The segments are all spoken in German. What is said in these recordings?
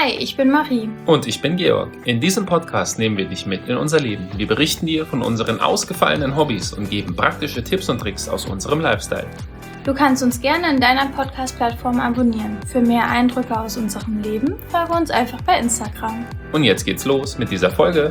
Hi, ich bin Marie. Und ich bin Georg. In diesem Podcast nehmen wir dich mit in unser Leben. Wir berichten dir von unseren ausgefallenen Hobbys und geben praktische Tipps und Tricks aus unserem Lifestyle. Du kannst uns gerne in deiner Podcast-Plattform abonnieren. Für mehr Eindrücke aus unserem Leben folge uns einfach bei Instagram. Und jetzt geht's los mit dieser Folge.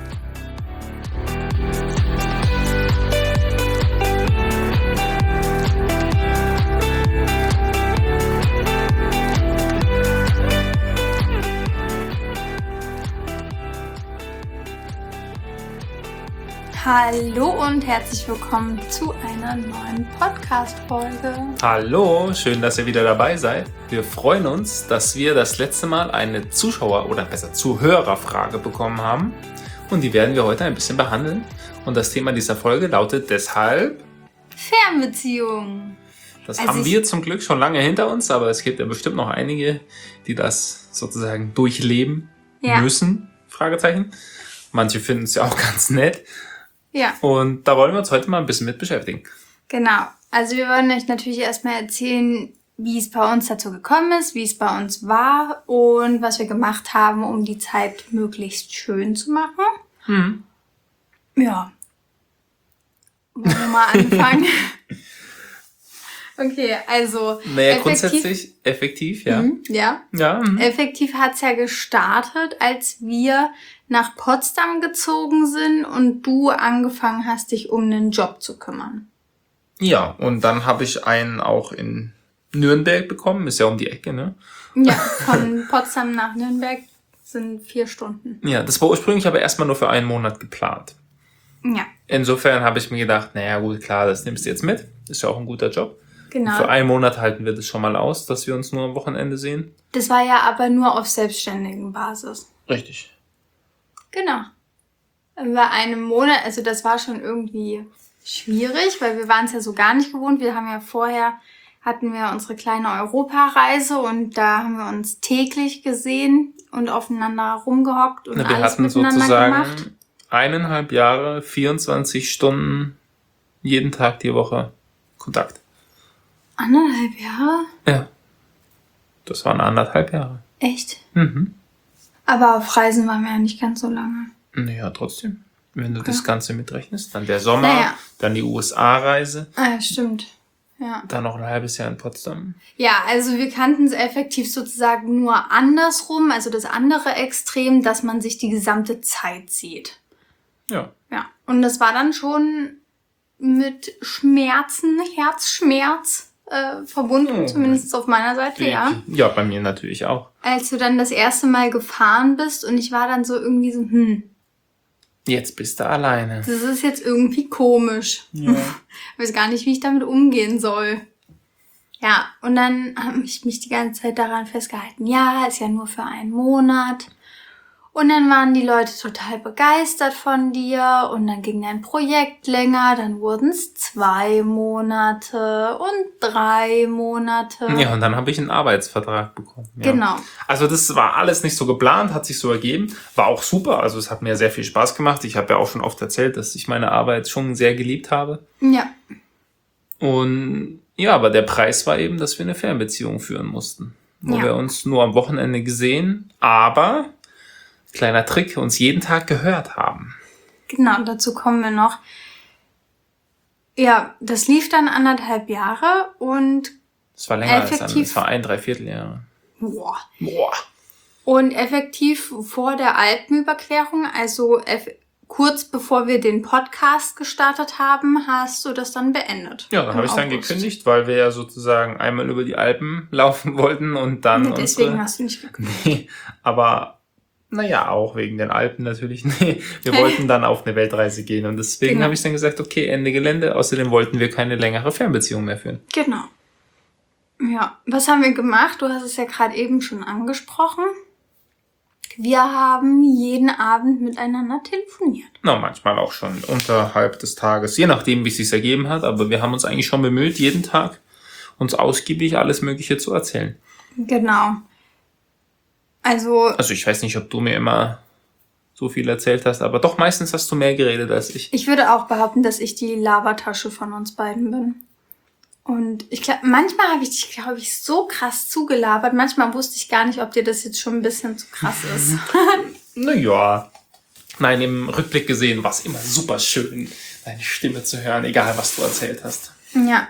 Hallo und herzlich willkommen zu einer neuen Podcast-Folge. Hallo, schön, dass ihr wieder dabei seid. Wir freuen uns, dass wir das letzte Mal eine Zuhörerfrage bekommen haben. Und die werden wir heute ein bisschen behandeln. Und das Thema dieser Folge lautet deshalb Fernbeziehung. Das haben wir zum Glück schon lange hinter uns, aber es gibt ja bestimmt noch einige, die das sozusagen durchleben müssen. Fragezeichen. Manche finden es ja auch ganz nett. Ja. Und da wollen wir uns heute mal ein bisschen mit beschäftigen. Genau. Also wir wollen euch natürlich erstmal erzählen, wie es bei uns dazu gekommen ist, wie es bei uns war und was wir gemacht haben, um die Zeit möglichst schön zu machen. Ja. Wollen wir mal anfangen? Okay, also grundsätzlich effektiv, ja. Ja. Effektiv hat's ja gestartet, als wir nach Potsdam gezogen sind und du angefangen hast, dich um einen Job zu kümmern. Ja, und dann habe ich einen auch in Nürnberg bekommen, ist ja um die Ecke, ne? Ja, von Potsdam nach Nürnberg sind 4 Stunden. Ja, das war ursprünglich aber erstmal nur für einen Monat geplant. Ja. Insofern habe ich mir gedacht, naja gut, klar, das nimmst du jetzt mit, ist ja auch ein guter Job. Genau. Für einen Monat halten wir das schon mal aus, dass wir uns nur am Wochenende sehen. Das war ja aber nur auf selbstständigen Basis. Richtig. Genau. Bei einem Monat, also das war schon irgendwie schwierig, weil wir waren es ja so gar nicht gewohnt. Wir haben ja hatten wir unsere kleine Europareise und da haben wir uns täglich gesehen und aufeinander rumgehockt und alles miteinander gemacht. Wir hatten sozusagen 1,5 Jahre, 24 Stunden, jeden Tag die Woche Kontakt. 1,5 Jahre? Ja. Das waren 1,5 Jahre. Echt? Mhm. Aber auf Reisen waren wir ja nicht ganz so lange. Naja, trotzdem. Wenn du das Ganze mitrechnest, dann der Sommer, dann die USA-Reise. Ah, stimmt. Ja. Dann noch ein halbes Jahr in Potsdam. Ja, also wir kannten es effektiv sozusagen nur andersrum, also das andere Extrem, dass man sich die gesamte Zeit sieht. Ja. Ja, und das war dann schon mit Schmerzen, Herzschmerz verbunden, zumindest auf meiner Seite, ja. Ja, bei mir natürlich auch. Als du dann das erste Mal gefahren bist und ich war dann so irgendwie so, Jetzt bist du alleine. das ist jetzt irgendwie komisch. Ja. Ich weiß gar nicht, wie ich damit umgehen soll. Ja, und dann habe ich mich die ganze Zeit daran festgehalten, ja, ist ja nur für einen Monat. Und dann waren die Leute total begeistert von dir und dann ging dein Projekt länger, dann wurden es 2 Monate und 3 Monate. Ja, und dann habe ich einen Arbeitsvertrag bekommen. Ja. Genau. Also das war alles nicht so geplant, hat sich so ergeben. War auch super, also es hat mir sehr viel Spaß gemacht. Ich habe ja auch schon oft erzählt, dass ich meine Arbeit schon sehr geliebt habe. Ja. Und ja, aber der Preis war eben, dass wir eine Fernbeziehung führen mussten. Wo wir uns nur am Wochenende gesehen, aber... Kleiner Trick, uns jeden Tag gehört haben. Genau, dazu kommen wir noch. Ja, das lief dann 1,5 Jahre und es war länger als dann, es war 1,75 Jahre. Boah. Boah. Und effektiv vor der Alpenüberquerung, also kurz bevor wir den Podcast gestartet haben, hast du das dann beendet. Ja, dann habe ich dann gekündigt, weil wir ja sozusagen einmal über die Alpen laufen wollten und dann deswegen hast du nicht gekündigt. Nee, aber naja, auch wegen den Alpen natürlich. Nee, wir wollten dann auf eine Weltreise gehen und deswegen habe ich dann gesagt, okay, Ende Gelände. Außerdem wollten wir keine längere Fernbeziehung mehr führen. Genau. Ja, was haben wir gemacht? Du hast es ja gerade eben schon angesprochen. Wir haben jeden Abend miteinander telefoniert. Na, manchmal auch schon unterhalb des Tages, je nachdem, wie es sich ergeben hat. Aber wir haben uns eigentlich schon bemüht, jeden Tag uns ausgiebig alles Mögliche zu erzählen. Genau. Also ich weiß nicht, ob du mir immer so viel erzählt hast, aber doch meistens hast du mehr geredet als ich. Ich würde auch behaupten, dass ich die Labertasche von uns beiden bin. Und ich glaube, manchmal habe ich dich, glaube ich, so krass zugelabert. Manchmal wusste ich gar nicht, ob dir das jetzt schon ein bisschen zu krass ist. Naja. Nein, im Rückblick gesehen war es immer super schön, deine Stimme zu hören, egal was du erzählt hast. Ja.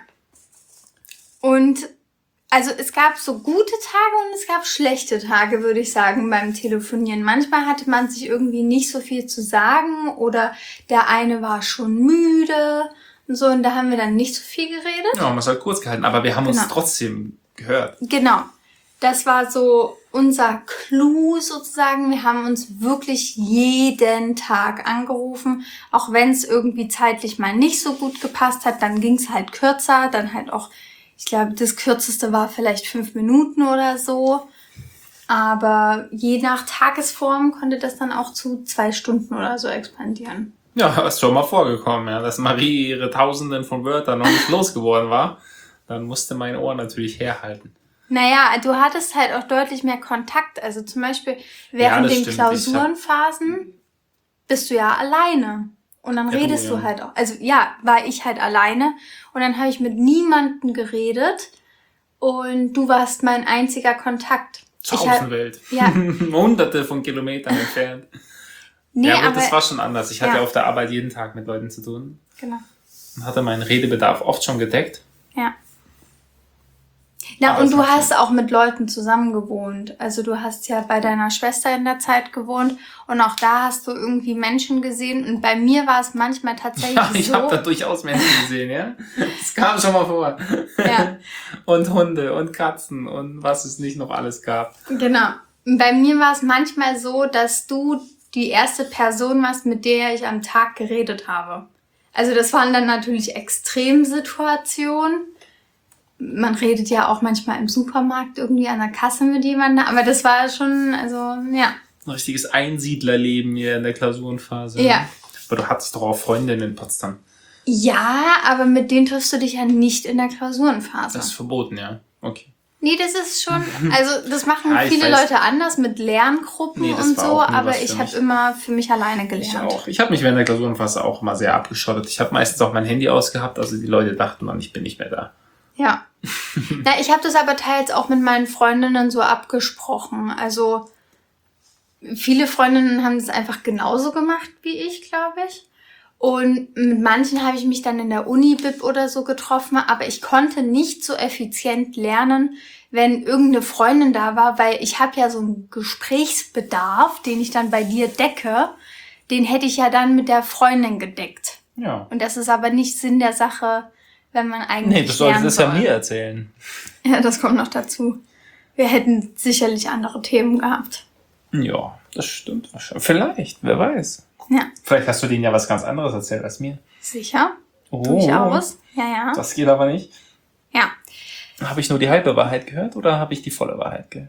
Und also es gab so gute Tage und es gab schlechte Tage, würde ich sagen, beim Telefonieren. Manchmal hatte man sich irgendwie nicht so viel zu sagen oder der eine war schon müde und so und da haben wir dann nicht so viel geredet. Ja, haben wir es halt kurz gehalten, aber wir haben uns trotzdem gehört. Genau. Das war so unser Clou sozusagen. Wir haben uns wirklich jeden Tag angerufen. Auch wenn es irgendwie zeitlich mal nicht so gut gepasst hat, dann ging es halt kürzer. Dann halt auch, ich glaube, das Kürzeste war vielleicht 5 Minuten oder so. Aber je nach Tagesform konnte das dann auch zu 2 Stunden oder so expandieren. Ja, ist schon mal vorgekommen, ja, dass Marie ihre Tausenden von Wörtern noch nicht losgeworden war. Dann musste mein Ohr natürlich herhalten. Naja, du hattest halt auch deutlich mehr Kontakt. Also zum Beispiel während den Klausurenphasen bist du ja alleine. Und dann redest du halt auch. Also ja, war ich halt alleine. Und dann habe ich mit niemandem geredet. Und du warst mein einziger Kontakt. Zur Außenwelt. Ja. Hunderte von Kilometern entfernt. Nee, ja, aber aber das war schon anders. Ich hatte auf der Arbeit jeden Tag mit Leuten zu tun. Genau. Und hatte meinen Redebedarf oft schon gedeckt. Ja. Na, aber und du hast auch mit Leuten zusammen gewohnt. Also du hast ja bei deiner Schwester in der Zeit gewohnt und auch da hast du irgendwie Menschen gesehen. Und bei mir war es manchmal tatsächlich ja, ich so. habe da durchaus Menschen gesehen, ja. Das kam schon mal vor. Ja. Und Hunde und Katzen und was es nicht noch alles gab. Genau. Bei mir war es manchmal so, dass du die erste Person warst, mit der ich am Tag geredet habe. Also das waren dann natürlich Extremsituationen. Man redet ja auch manchmal im Supermarkt irgendwie an der Kasse mit jemandem, aber das war schon, also, ja. Ein richtiges Einsiedlerleben hier in der Klausurenphase. Ja. Aber du hattest doch auch Freundinnen in Potsdam. Ja, aber mit denen triffst du dich ja nicht in der Klausurenphase. Das ist verboten, ja. Okay. Nee, das ist schon, also das machen Ja, viele Leute anders mit Lerngruppen und so, aber ich habe immer für mich alleine gelernt. Ich auch. Ich habe mich während der Klausurenphase auch immer sehr abgeschottet. Ich habe meistens auch mein Handy ausgehabt, also die Leute dachten dann, ich bin nicht mehr da. Ja. Na, ich habe das aber teils auch mit meinen Freundinnen so abgesprochen. Also viele Freundinnen haben das einfach genauso gemacht wie ich, glaube ich. Und mit manchen habe ich mich dann in der Uni-Bib oder so getroffen, aber ich konnte nicht so effizient lernen, wenn irgendeine Freundin da war, weil ich habe ja so einen Gesprächsbedarf, den ich dann bei dir decke, den hätte ich ja dann mit der Freundin gedeckt. Ja. Und das ist aber nicht Sinn der Sache, wenn man eigentlich Nee, du solltest es ja mir erzählen. Ja, das kommt noch dazu. Wir hätten sicherlich andere Themen gehabt. Ja, das stimmt wahrscheinlich. Vielleicht, wer weiß. Ja. Vielleicht hast du denen ja was ganz anderes erzählt als mir. Sicher? Oh, Durchaus. Ja, ja. Das geht aber nicht. Ja. Habe ich nur die halbe Wahrheit gehört oder habe ich die volle Wahrheit gehört?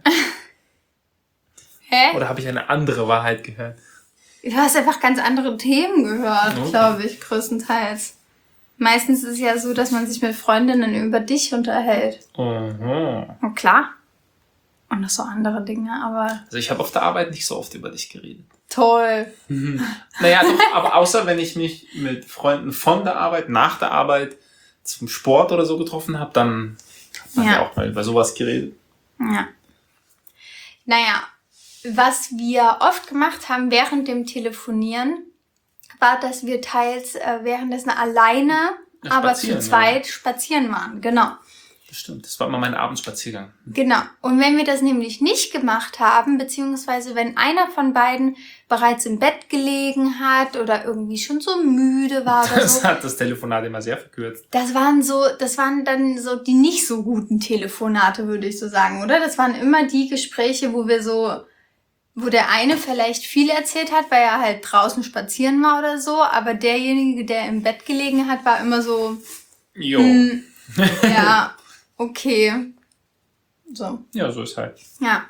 Hä? Oder habe ich eine andere Wahrheit gehört? Du hast einfach ganz andere Themen gehört, Okay. glaube ich, größtenteils. Meistens ist es ja so, dass man sich mit Freundinnen über dich unterhält. Aha. Und klar. Und noch so andere Dinge, aber Also ich habe auf der Arbeit nicht so oft über dich geredet. toll. Naja, doch, aber außer wenn ich mich mit Freunden von der Arbeit, nach der Arbeit zum Sport oder so getroffen habe, dann hat man ja auch mal über sowas geredet. Ja. Naja, was wir oft gemacht haben während dem Telefonieren, war, dass wir teils währenddessen alleine, aber zu zweit spazieren waren. Genau. Das stimmt, das war immer mein Abendspaziergang. Genau. Und wenn wir das nämlich nicht gemacht haben, beziehungsweise wenn einer von beiden bereits im Bett gelegen hat oder irgendwie schon so müde war oder Das so. hat das Telefonat immer sehr verkürzt. Das waren dann so die nicht so guten Telefonate, würde ich so sagen, oder? Das waren immer die Gespräche, wo der eine vielleicht viel erzählt hat, weil er halt draußen spazieren war oder so, aber derjenige, der im Bett gelegen hat, war immer so, Jo. ja, okay. So. Ja, so ist halt. Ja.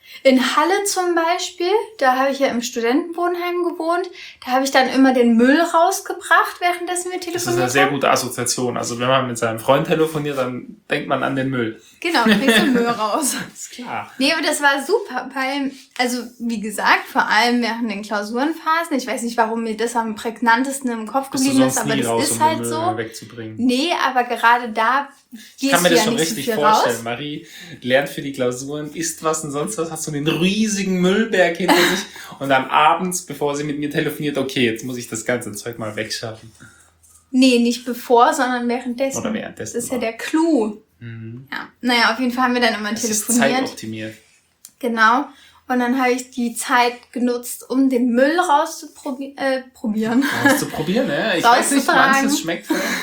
In Halle zum Beispiel, da habe ich ja im Studentenwohnheim gewohnt, da habe ich dann immer den Müll rausgebracht, währenddessen wir telefoniert haben. Das ist eine sehr gute Assoziation. Also wenn man mit seinem Freund telefoniert, dann denkt man an den Müll. Genau, du kriegst den Müll raus. Ist klar. Nee, aber das war super, weil, also wie gesagt, vor allem während den Klausurenphasen, ich weiß nicht, warum mir das am prägnantesten im Kopf geblieben ist, aber das ist halt so. Wegzubringen. Nee, aber gerade da ich kann mir das schon nicht richtig so viel vorstellen. raus. Marie lernt für die Klausuren, isst was und sonst was, hast so den riesigen Müllberg hinter sich und dann abends, bevor sie mit mir telefoniert, okay, jetzt muss ich das ganze Zeug mal wegschaffen. Nee, nicht bevor, sondern währenddessen. Oder währenddessen. Das ist ja der Clou. Mhm. Ja, naja, auf jeden Fall haben wir dann immer Das ist telefoniert. zeitoptimiert. Genau. Und dann habe ich die Zeit genutzt, um den Müll rauszuprobieren. Auszuprobieren, ne? Ich weiß nicht, manches schmeckt.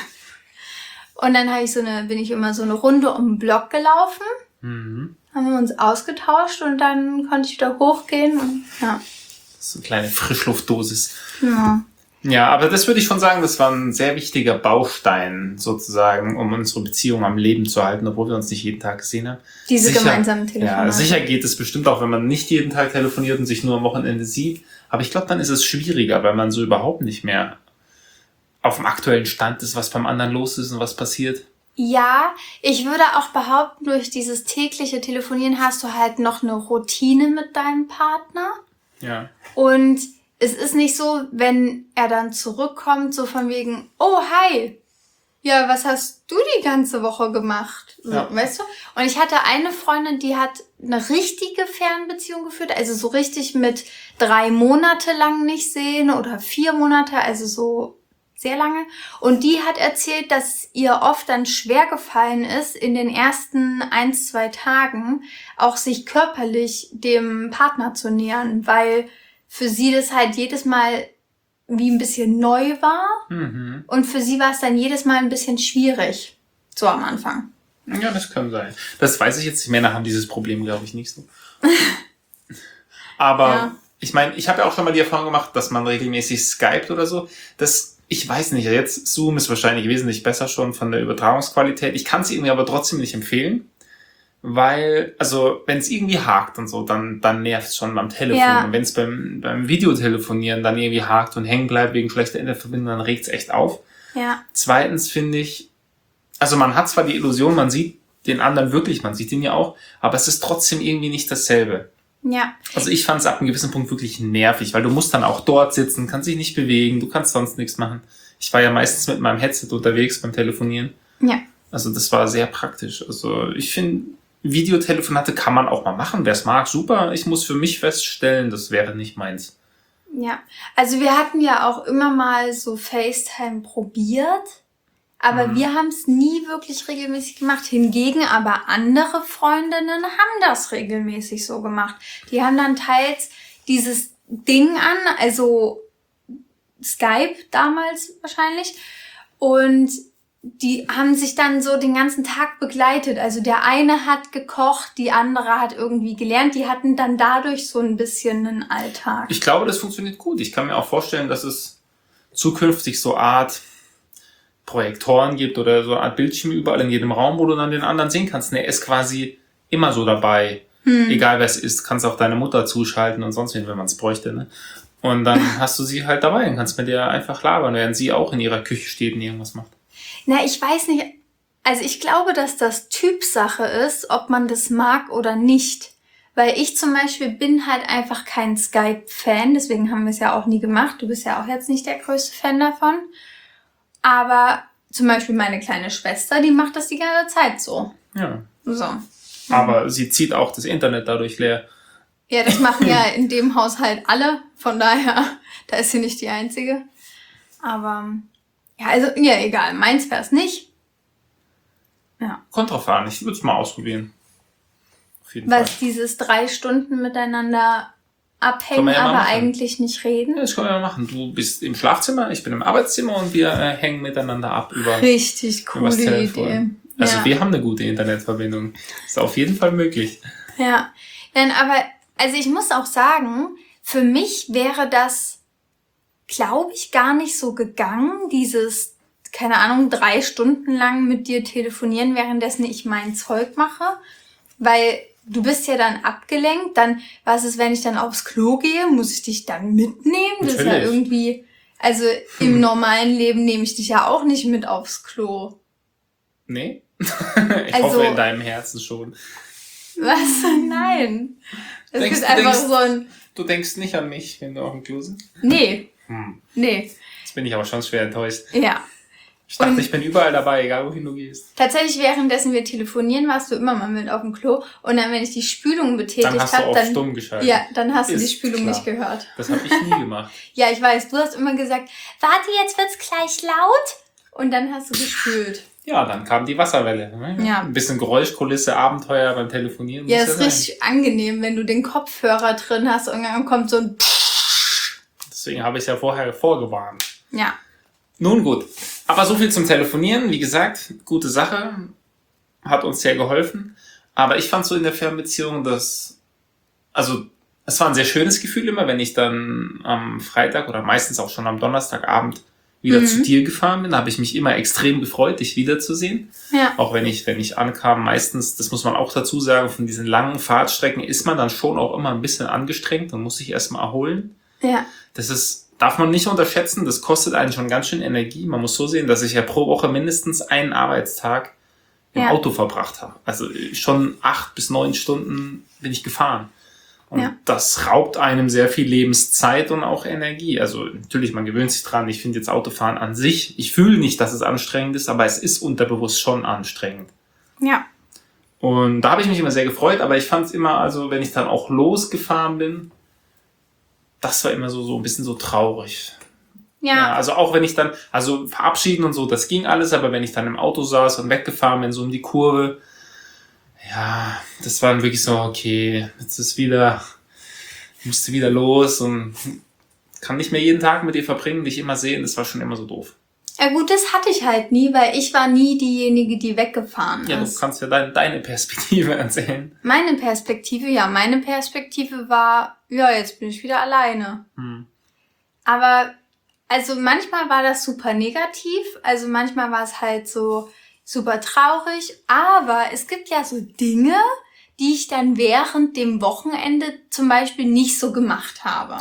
Und dann bin ich immer so eine Runde um den Block gelaufen. Mhm. Haben wir uns ausgetauscht und dann konnte ich wieder hochgehen und ja. Das ist eine kleine Frischluftdosis. Ja. Ja, aber das würde ich schon sagen, das war ein sehr wichtiger Baustein sozusagen, um unsere Beziehung am Leben zu halten, obwohl wir uns nicht jeden Tag gesehen haben. Diese gemeinsamen Telefonate. Ja, sicher geht es bestimmt auch, wenn man nicht jeden Tag telefoniert und sich nur am Wochenende sieht. Aber ich glaube, dann ist es schwieriger, weil man so überhaupt nicht mehr auf dem aktuellen Stand ist, was beim anderen los ist und was passiert. Ja, ich würde auch behaupten, durch dieses tägliche Telefonieren hast du halt noch eine Routine mit deinem Partner. Ja. Und es ist nicht so, wenn er dann zurückkommt, so von wegen, oh, hi, ja, was hast du die ganze Woche gemacht? So, Ja. weißt du? Und ich hatte eine Freundin, die hat eine richtige Fernbeziehung geführt, also so richtig mit 3 Monate lang nicht sehen oder 4 Monate, also so sehr lange. Und die hat erzählt, dass ihr oft dann schwer gefallen ist, in den ersten 1, 2 Tagen auch sich körperlich dem Partner zu nähern, weil für sie das halt jedes Mal wie ein bisschen neu war. Mhm. Und für sie war es dann jedes Mal ein bisschen schwierig. So am Anfang. Ja, das kann sein. Das weiß ich jetzt. Die Männer haben dieses Problem, glaube ich, nicht so. Aber Ja. ich meine, ich habe ja auch schon mal die Erfahrung gemacht, dass man regelmäßig skypt oder so. Ich weiß nicht, jetzt Zoom ist wahrscheinlich wesentlich besser schon von der Übertragungsqualität. Ich kann es irgendwie aber trotzdem nicht empfehlen. Weil, also, wenn es irgendwie hakt und so, dann nervt es schon beim Telefon. Ja. Und wenn es beim Videotelefonieren dann irgendwie hakt und hängen bleibt wegen schlechter Internetverbindung, dann regt es echt auf. Ja. Zweitens finde ich, also man hat zwar die Illusion, man sieht den anderen wirklich, man sieht ihn ja auch, aber es ist trotzdem irgendwie nicht dasselbe. Ja. Also ich fand es ab einem gewissen Punkt wirklich nervig, weil du musst dann auch dort sitzen, kannst dich nicht bewegen, du kannst sonst nichts machen. Ich war ja meistens mit meinem Headset unterwegs beim Telefonieren. Ja. Also das war sehr praktisch. Also ich finde, Videotelefonate kann man auch mal machen. Wer es mag, super. Ich muss für mich feststellen, das wäre nicht meins. Ja. Also wir hatten ja auch immer mal so FaceTime probiert. Aber wir haben es nie wirklich regelmäßig gemacht. Hingegen aber andere Freundinnen haben das regelmäßig so gemacht. Die haben dann teils dieses Ding an, also Skype damals wahrscheinlich. Und die haben sich dann so den ganzen Tag begleitet. Also der eine hat gekocht, die andere hat irgendwie gelernt. Die hatten dann dadurch so ein bisschen einen Alltag. Ich glaube, das funktioniert gut. Ich kann mir auch vorstellen, dass es zukünftig so Art Projektoren gibt oder so eine Art Bildschirme überall in jedem Raum, wo du dann den anderen sehen kannst. Er ist quasi immer so dabei. Egal wer es ist, kannst auch deine Mutter zuschalten und sonst wen, wenn man es bräuchte. Ne? Und dann hast du sie halt dabei und kannst mit ihr einfach labern, während sie auch in ihrer Küche steht und irgendwas macht. Na, ich weiß nicht. Also ich glaube, dass das Typsache ist, ob man das mag oder nicht. Weil ich zum Beispiel bin halt einfach kein Skype-Fan, deswegen haben wir es ja auch nie gemacht. Du bist ja auch jetzt nicht der größte Fan davon. Aber zum Beispiel meine kleine Schwester, die macht das die ganze Zeit so. Ja. So. Aber sie zieht auch das Internet dadurch leer. Ja, das machen ja in dem Haushalt alle. Von daher, da ist sie nicht die Einzige. Aber, ja, also, ja, egal. Meins wär's nicht. Ja. Kommt drauf an, ich würde es mal ausprobieren. Auf jeden Fall. Was dieses 3 Stunden miteinander abhängen, Können wir ja mal aber machen. eigentlich nicht reden. Ja, das können wir mal machen. Du bist im Schlafzimmer, ich bin im Arbeitszimmer und wir hängen miteinander ab über Richtig übers coole Telefon. Idee. Also ja. wir haben eine gute Internetverbindung. Ist auf jeden Fall möglich. Ja. Dann aber, also ich muss auch sagen, für mich wäre das, glaube ich, gar nicht so gegangen, dieses, keine Ahnung, 3 Stunden lang mit dir telefonieren, währenddessen ich mein Zeug mache. Weil du bist ja dann abgelenkt, dann, was ist, wenn ich dann aufs Klo gehe, muss ich dich dann mitnehmen? Das ist ja irgendwie, also im normalen Leben nehme ich dich ja auch nicht mit aufs Klo. Nee? Ich hoffe in deinem Herzen schon. Was? Nein. Es ist einfach so ein... Du denkst nicht an mich, wenn du auf dem Klo sitzt? Nee. Nee. Jetzt bin ich aber schon schwer enttäuscht. Ja. Ich dachte, ich bin überall dabei, egal wohin du gehst. Tatsächlich, währenddessen wir telefonieren, warst du immer mal mit auf dem Klo. Und dann, wenn ich die Spülung betätigt habe, dann hast du auf stumm geschaltet. Ja, dann hast du die Spülung nicht gehört. Das habe ich nie gemacht. Ja, ich weiß. Du hast immer gesagt, warte, jetzt wird's gleich laut. Und dann hast du gespült. Ja, dann kam die Wasserwelle. Ne? Ja. Ein bisschen Geräuschkulisse, Abenteuer beim Telefonieren. Ja, ist richtig angenehm, wenn du den Kopfhörer drin hast und dann kommt so ein Deswegen habe ich es ja vorher vorgewarnt. Ja. Nun gut. Aber so viel zum Telefonieren. Wie gesagt, gute Sache. Hat uns sehr geholfen. Aber ich fand so in der Fernbeziehung, es war ein sehr schönes Gefühl immer, wenn ich dann am Freitag oder meistens auch schon am Donnerstagabend wieder zu dir gefahren bin. Da habe ich mich immer extrem gefreut, dich wiederzusehen. Ja. Auch wenn ich ankam, meistens, das muss man auch dazu sagen, von diesen langen Fahrtstrecken ist man dann schon auch immer ein bisschen angestrengt und muss sich erstmal erholen. Ja. Darf man nicht unterschätzen, das kostet einen schon ganz schön Energie. Man muss so sehen, dass ich ja pro Woche mindestens einen Arbeitstag im Auto verbracht habe. Also schon 8 bis 9 Stunden bin ich gefahren. Und das raubt einem sehr viel Lebenszeit und auch Energie. Also natürlich, man gewöhnt sich dran. Ich finde jetzt Autofahren an sich, ich fühle nicht, dass es anstrengend ist, aber es ist unterbewusst schon anstrengend. Ja. Und da habe ich mich immer sehr gefreut, aber ich fand es immer, also wenn ich dann auch losgefahren bin, das war immer so ein bisschen so traurig. Ja. Also auch wenn ich dann, also verabschieden und so, das ging alles, aber wenn ich dann im Auto saß und weggefahren bin, so um die Kurve, ja, das war dann wirklich so, okay, jetzt musste wieder los und kann nicht mehr jeden Tag mit dir verbringen, dich immer sehen, das war schon immer so doof. Ja gut, das hatte ich halt nie, weil ich war nie diejenige, die weggefahren ist. Ja, du kannst ja deine Perspektive erzählen. Meine Perspektive war, ja, jetzt bin ich wieder alleine. Aber, also manchmal war das super negativ, also manchmal war es halt so super traurig, aber es gibt ja so Dinge, die ich dann während dem Wochenende zum Beispiel nicht so gemacht habe.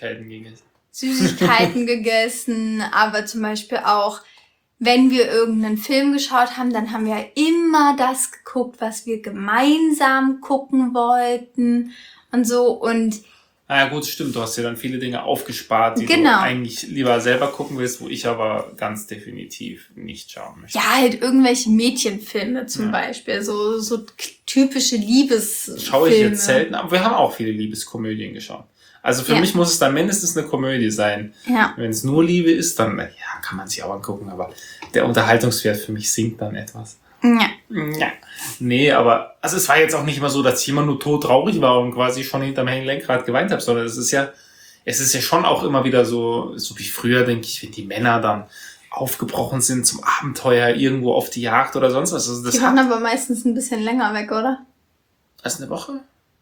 Süßigkeiten gegessen, aber zum Beispiel auch, wenn wir irgendeinen Film geschaut haben, dann haben wir immer das geguckt, was wir gemeinsam gucken wollten und so und ja gut, stimmt, du hast ja dann viele Dinge aufgespart, die du eigentlich lieber selber gucken willst, wo ich aber ganz definitiv nicht schauen möchte. Ja, halt irgendwelche Mädchenfilme zum Beispiel, so typische Liebesfilme. Schaue ich jetzt selten, aber wir haben auch viele Liebeskomödien geschaut. Also für mich muss es dann mindestens eine Komödie sein. Ja. Wenn es nur Liebe ist, dann kann man sich auch angucken, aber der Unterhaltungswert für mich sinkt dann etwas. Ja. Nee, aber also es war jetzt auch nicht immer so, dass ich immer nur todtraurig war und quasi schon hinterm Lenkrad geweint habe, sondern es ist ja schon auch immer wieder so wie früher, denke ich, wenn die Männer dann aufgebrochen sind zum Abenteuer irgendwo auf die Jagd oder sonst was. Also die waren aber meistens ein bisschen länger weg, oder? Als eine Woche?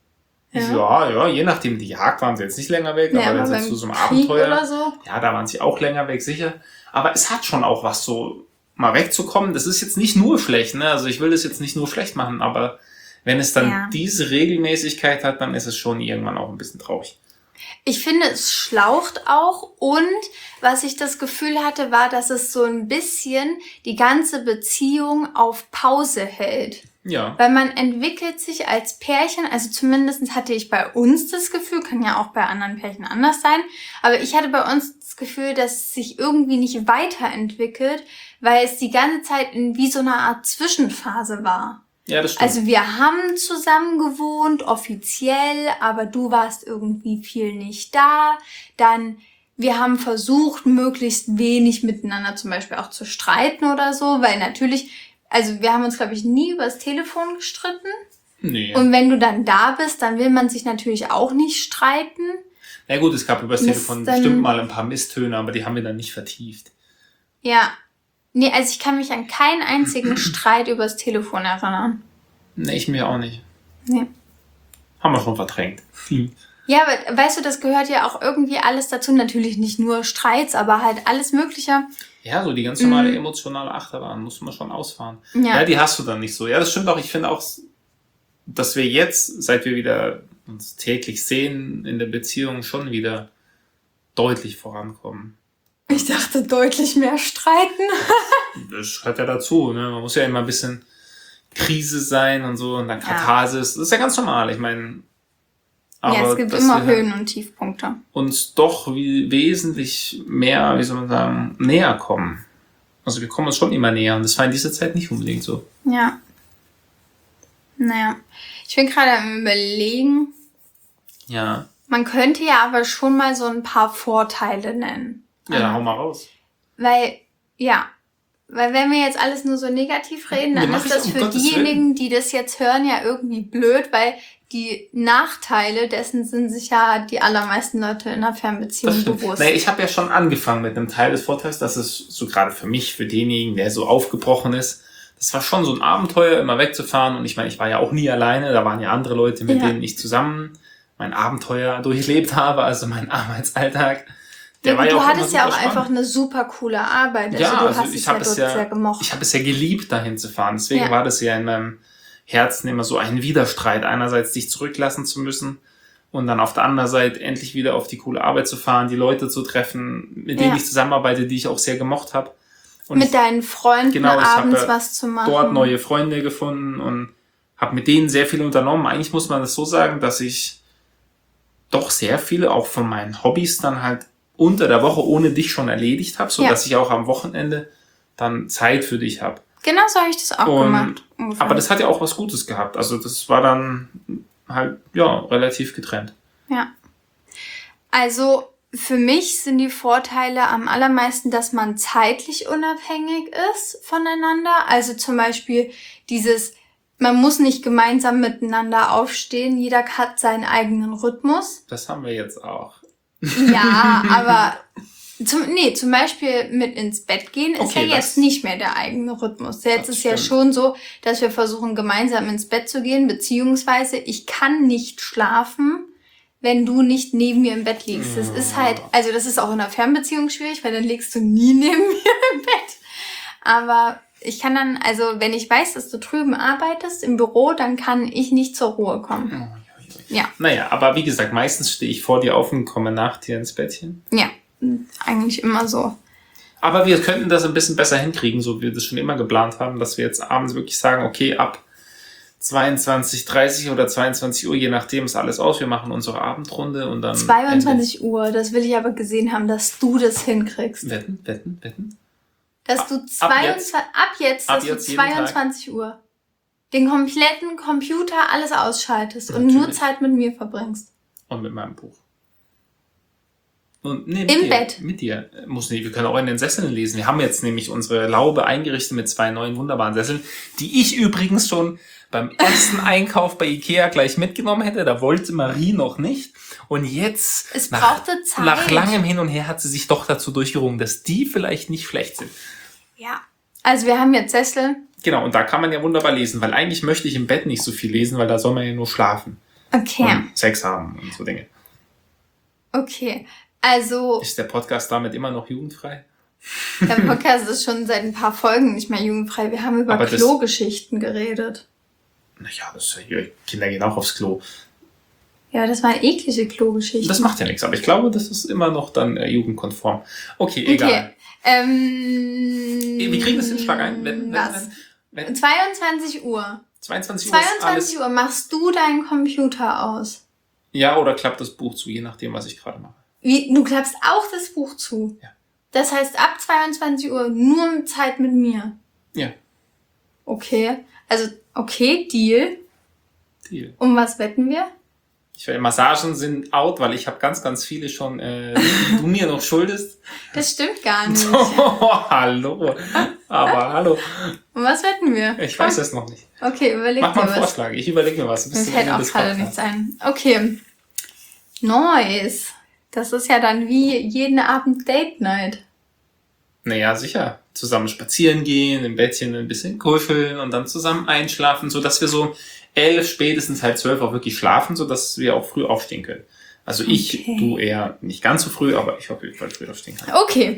Ja, je nachdem, die Jagd waren sie jetzt nicht länger weg, aber wenn sie zu so einem Abenteuer, oder so. Ja, da waren sie auch länger weg, sicher. Aber es hat schon auch was so, mal wegzukommen, das ist jetzt nicht nur schlecht, ne? Also ich will das jetzt nicht nur schlecht machen, aber wenn es dann diese Regelmäßigkeit hat, dann ist es schon irgendwann auch ein bisschen traurig. Ich finde, es schlaucht auch und was ich das Gefühl hatte, war, dass es so ein bisschen die ganze Beziehung auf Pause hält. Ja. Weil man entwickelt sich als Pärchen, also zumindest hatte ich bei uns das Gefühl, kann ja auch bei anderen Pärchen anders sein, aber ich hatte bei uns das Gefühl, dass es sich irgendwie nicht weiterentwickelt, weil es die ganze Zeit in wie so einer Art Zwischenphase war. Ja, das stimmt. Also wir haben zusammen gewohnt, offiziell, aber du warst irgendwie viel nicht da. Dann, wir haben versucht, möglichst wenig miteinander zum Beispiel auch zu streiten oder so, weil natürlich, also wir haben uns, glaube ich, nie übers Telefon gestritten. Nee. Und wenn du dann da bist, dann will man sich natürlich auch nicht streiten. Na gut, es gab übers Telefon bestimmt mal ein paar Misstöne, aber die haben wir dann nicht vertieft. Ja. Nee, also ich kann mich an keinen einzigen Streit übers Telefon erinnern. Nee, ich mir auch nicht. Nee. Haben wir schon verdrängt. Ja, aber weißt du, das gehört ja auch irgendwie alles dazu. Natürlich nicht nur Streits, aber halt alles Mögliche. Ja, so die ganz normale emotionale Achterbahn muss man schon ausfahren. Ja, die hast du dann nicht so. Ja, das stimmt auch. Ich finde auch, dass wir jetzt, seit wir wieder uns täglich sehen, in der Beziehung schon wieder deutlich vorankommen. Ich dachte, deutlich mehr streiten. Das gehört ja dazu, ne? Man muss ja immer ein bisschen Krise sein und so und dann Katharsis. Das ist ja ganz normal, ich meine. Ja, es gibt immer Höhen und Tiefpunkte. Uns doch wesentlich mehr, wie soll man sagen, näher kommen. Also wir kommen uns schon immer näher und das war in dieser Zeit nicht unbedingt so. Ja. Naja, ich bin gerade am Überlegen. Ja. Man könnte ja aber schon mal so ein paar Vorteile nennen. Ja, dann hau mal raus. Weil wenn wir jetzt alles nur so negativ reden, dann ist das für diejenigen, die das jetzt hören, ja irgendwie blöd, weil die Nachteile dessen sind sich ja die allermeisten Leute in einer Fernbeziehung bewusst. Naja, ich habe ja schon angefangen mit einem Teil des Vorteils, dass es so gerade für mich, für denjenigen, der so aufgebrochen ist, das war schon so ein Abenteuer, immer wegzufahren. Und ich meine, ich war ja auch nie alleine, da waren ja andere Leute, mit denen ich zusammen mein Abenteuer durchlebt habe, also mein Arbeitsalltag. Du hattest ja auch einfach eine super coole Arbeit. Also du hast es ja dort sehr gemocht. Ich habe es ja geliebt, dahin zu fahren. Deswegen war das ja in meinem Herzen immer so ein Widerstreit. Einerseits dich zurücklassen zu müssen und dann auf der anderen Seite endlich wieder auf die coole Arbeit zu fahren, die Leute zu treffen, mit denen ich zusammenarbeite, die ich auch sehr gemocht habe. Und mit deinen Freunden abends was zu machen. Dort neue Freunde gefunden und habe mit denen sehr viel unternommen. Eigentlich muss man das so sagen, dass ich doch sehr viele auch von meinen Hobbys dann halt unter der Woche ohne dich schon erledigt habe, sodass ich auch am Wochenende dann Zeit für dich habe. Genau so habe ich das auch gemacht. Ungefähr. Aber das hat ja auch was Gutes gehabt. Also das war dann halt, relativ getrennt. Ja. Also für mich sind die Vorteile am allermeisten, dass man zeitlich unabhängig ist voneinander. Also zum Beispiel man muss nicht gemeinsam miteinander aufstehen. Jeder hat seinen eigenen Rhythmus. Das haben wir jetzt auch. Ja, aber zum Beispiel mit ins Bett gehen ist jetzt nicht mehr der eigene Rhythmus. Jetzt ist ja schon so, dass wir versuchen, gemeinsam ins Bett zu gehen, beziehungsweise ich kann nicht schlafen, wenn du nicht neben mir im Bett liegst. Das ist halt, also das ist auch in einer Fernbeziehung schwierig, weil dann liegst du nie neben mir im Bett. Aber ich kann dann, also wenn ich weiß, dass du drüben arbeitest im Büro, dann kann ich nicht zur Ruhe kommen. Ja. Naja, aber wie gesagt, meistens stehe ich vor dir auf und komme nach dir ins Bettchen. Ja, eigentlich immer so. Aber wir könnten das ein bisschen besser hinkriegen, so wie wir das schon immer geplant haben, dass wir jetzt abends wirklich sagen, okay, ab 22:30 oder 22 Uhr, je nachdem, ist alles aus. Wir machen unsere Abendrunde und dann... 22 Uhr, das will ich aber gesehen haben, dass du das hinkriegst. Wetten? Dass du 22 Uhr den kompletten Computer alles ausschaltest und nur Zeit mit mir verbringst. Und mit meinem Buch. Und Im Bett. Mit dir. Muss nicht, wir können auch in den Sesseln lesen. Wir haben jetzt nämlich unsere Laube eingerichtet mit 2 neuen wunderbaren Sesseln, die ich übrigens schon beim ersten Einkauf bei Ikea gleich mitgenommen hätte. Da wollte Marie noch nicht. Und jetzt, es brauchte Zeit. Nach langem Hin und Her, hat sie sich doch dazu durchgerungen, dass die vielleicht nicht schlecht sind. Ja. Also wir haben jetzt Sessel. Genau, und da kann man ja wunderbar lesen, weil eigentlich möchte ich im Bett nicht so viel lesen, weil da soll man ja nur schlafen. Okay. Und Sex haben und so Dinge. Okay, also... Ist der Podcast damit immer noch jugendfrei? Der Podcast ist schon seit ein paar Folgen nicht mehr jugendfrei. Wir haben über Klogeschichten geredet. Naja, Kinder gehen auch aufs Klo. Ja, das waren eklige Klogeschichten. Das macht ja nichts, aber ich glaube, das ist immer noch dann jugendkonform. Okay, egal. Wir kriegen das hin, schlag ein. Wenn 22 Uhr. 22 Uhr machst du deinen Computer aus. Ja, oder klappt das Buch zu, je nachdem, was ich gerade mache. Du klappst auch das Buch zu? Ja. Das heißt, ab 22 Uhr nur Zeit mit mir? Ja. Okay. Also, okay, Deal. Um was wetten wir? Massagen sind out, weil ich habe ganz, ganz viele schon, die du mir noch schuldest. Das stimmt gar nicht. Oh, hallo. Aber hallo. Und was wetten wir? Ich weiß es noch nicht. Okay, überleg dir was. Mach mal einen Vorschlag. Ich überlege mir was. Mir fällt auch gerade nichts ein. Okay. Nice. Das ist ja dann wie jeden Abend Date Night. Naja, sicher. Zusammen spazieren gehen, im Bettchen ein bisschen kuscheln und dann zusammen einschlafen, sodass wir so 11, spätestens 11:30 auch wirklich schlafen, sodass wir auch früh aufstehen können. Also du eher nicht ganz so früh, aber ich auf jeden Fall früh aufstehen kann. Okay.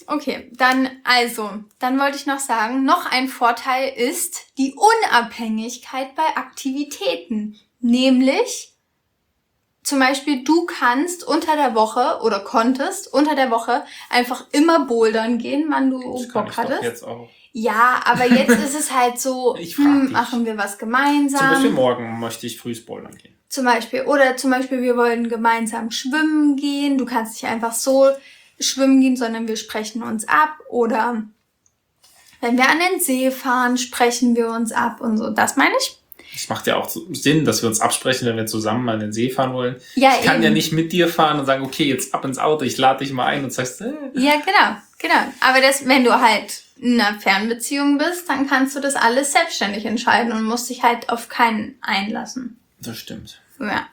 Okay, dann wollte ich noch sagen, noch ein Vorteil ist die Unabhängigkeit bei Aktivitäten. Nämlich, zum Beispiel, du kannst unter der Woche oder konntest unter der Woche einfach immer bouldern gehen, wann du Bock hattest. Jetzt auch. Ja, aber jetzt ist es halt so, machen wir was gemeinsam. Zum Beispiel morgen möchte ich früh bouldern gehen. Zum Beispiel, wir wollen gemeinsam schwimmen gehen. Du kannst nicht einfach so schwimmen gehen, sondern wir sprechen uns ab. Oder wenn wir an den See fahren, sprechen wir uns ab und so. Das meine ich. Es macht ja auch Sinn, dass wir uns absprechen, wenn wir zusammen an den See fahren wollen. Ja, ich kann ja nicht mit dir fahren und sagen, okay, jetzt ab ins Auto, ich lade dich mal ein und sagst, Ja, genau. Aber wenn du halt in einer Fernbeziehung bist, dann kannst du das alles selbstständig entscheiden und musst dich halt auf keinen einlassen. Das stimmt. Ja.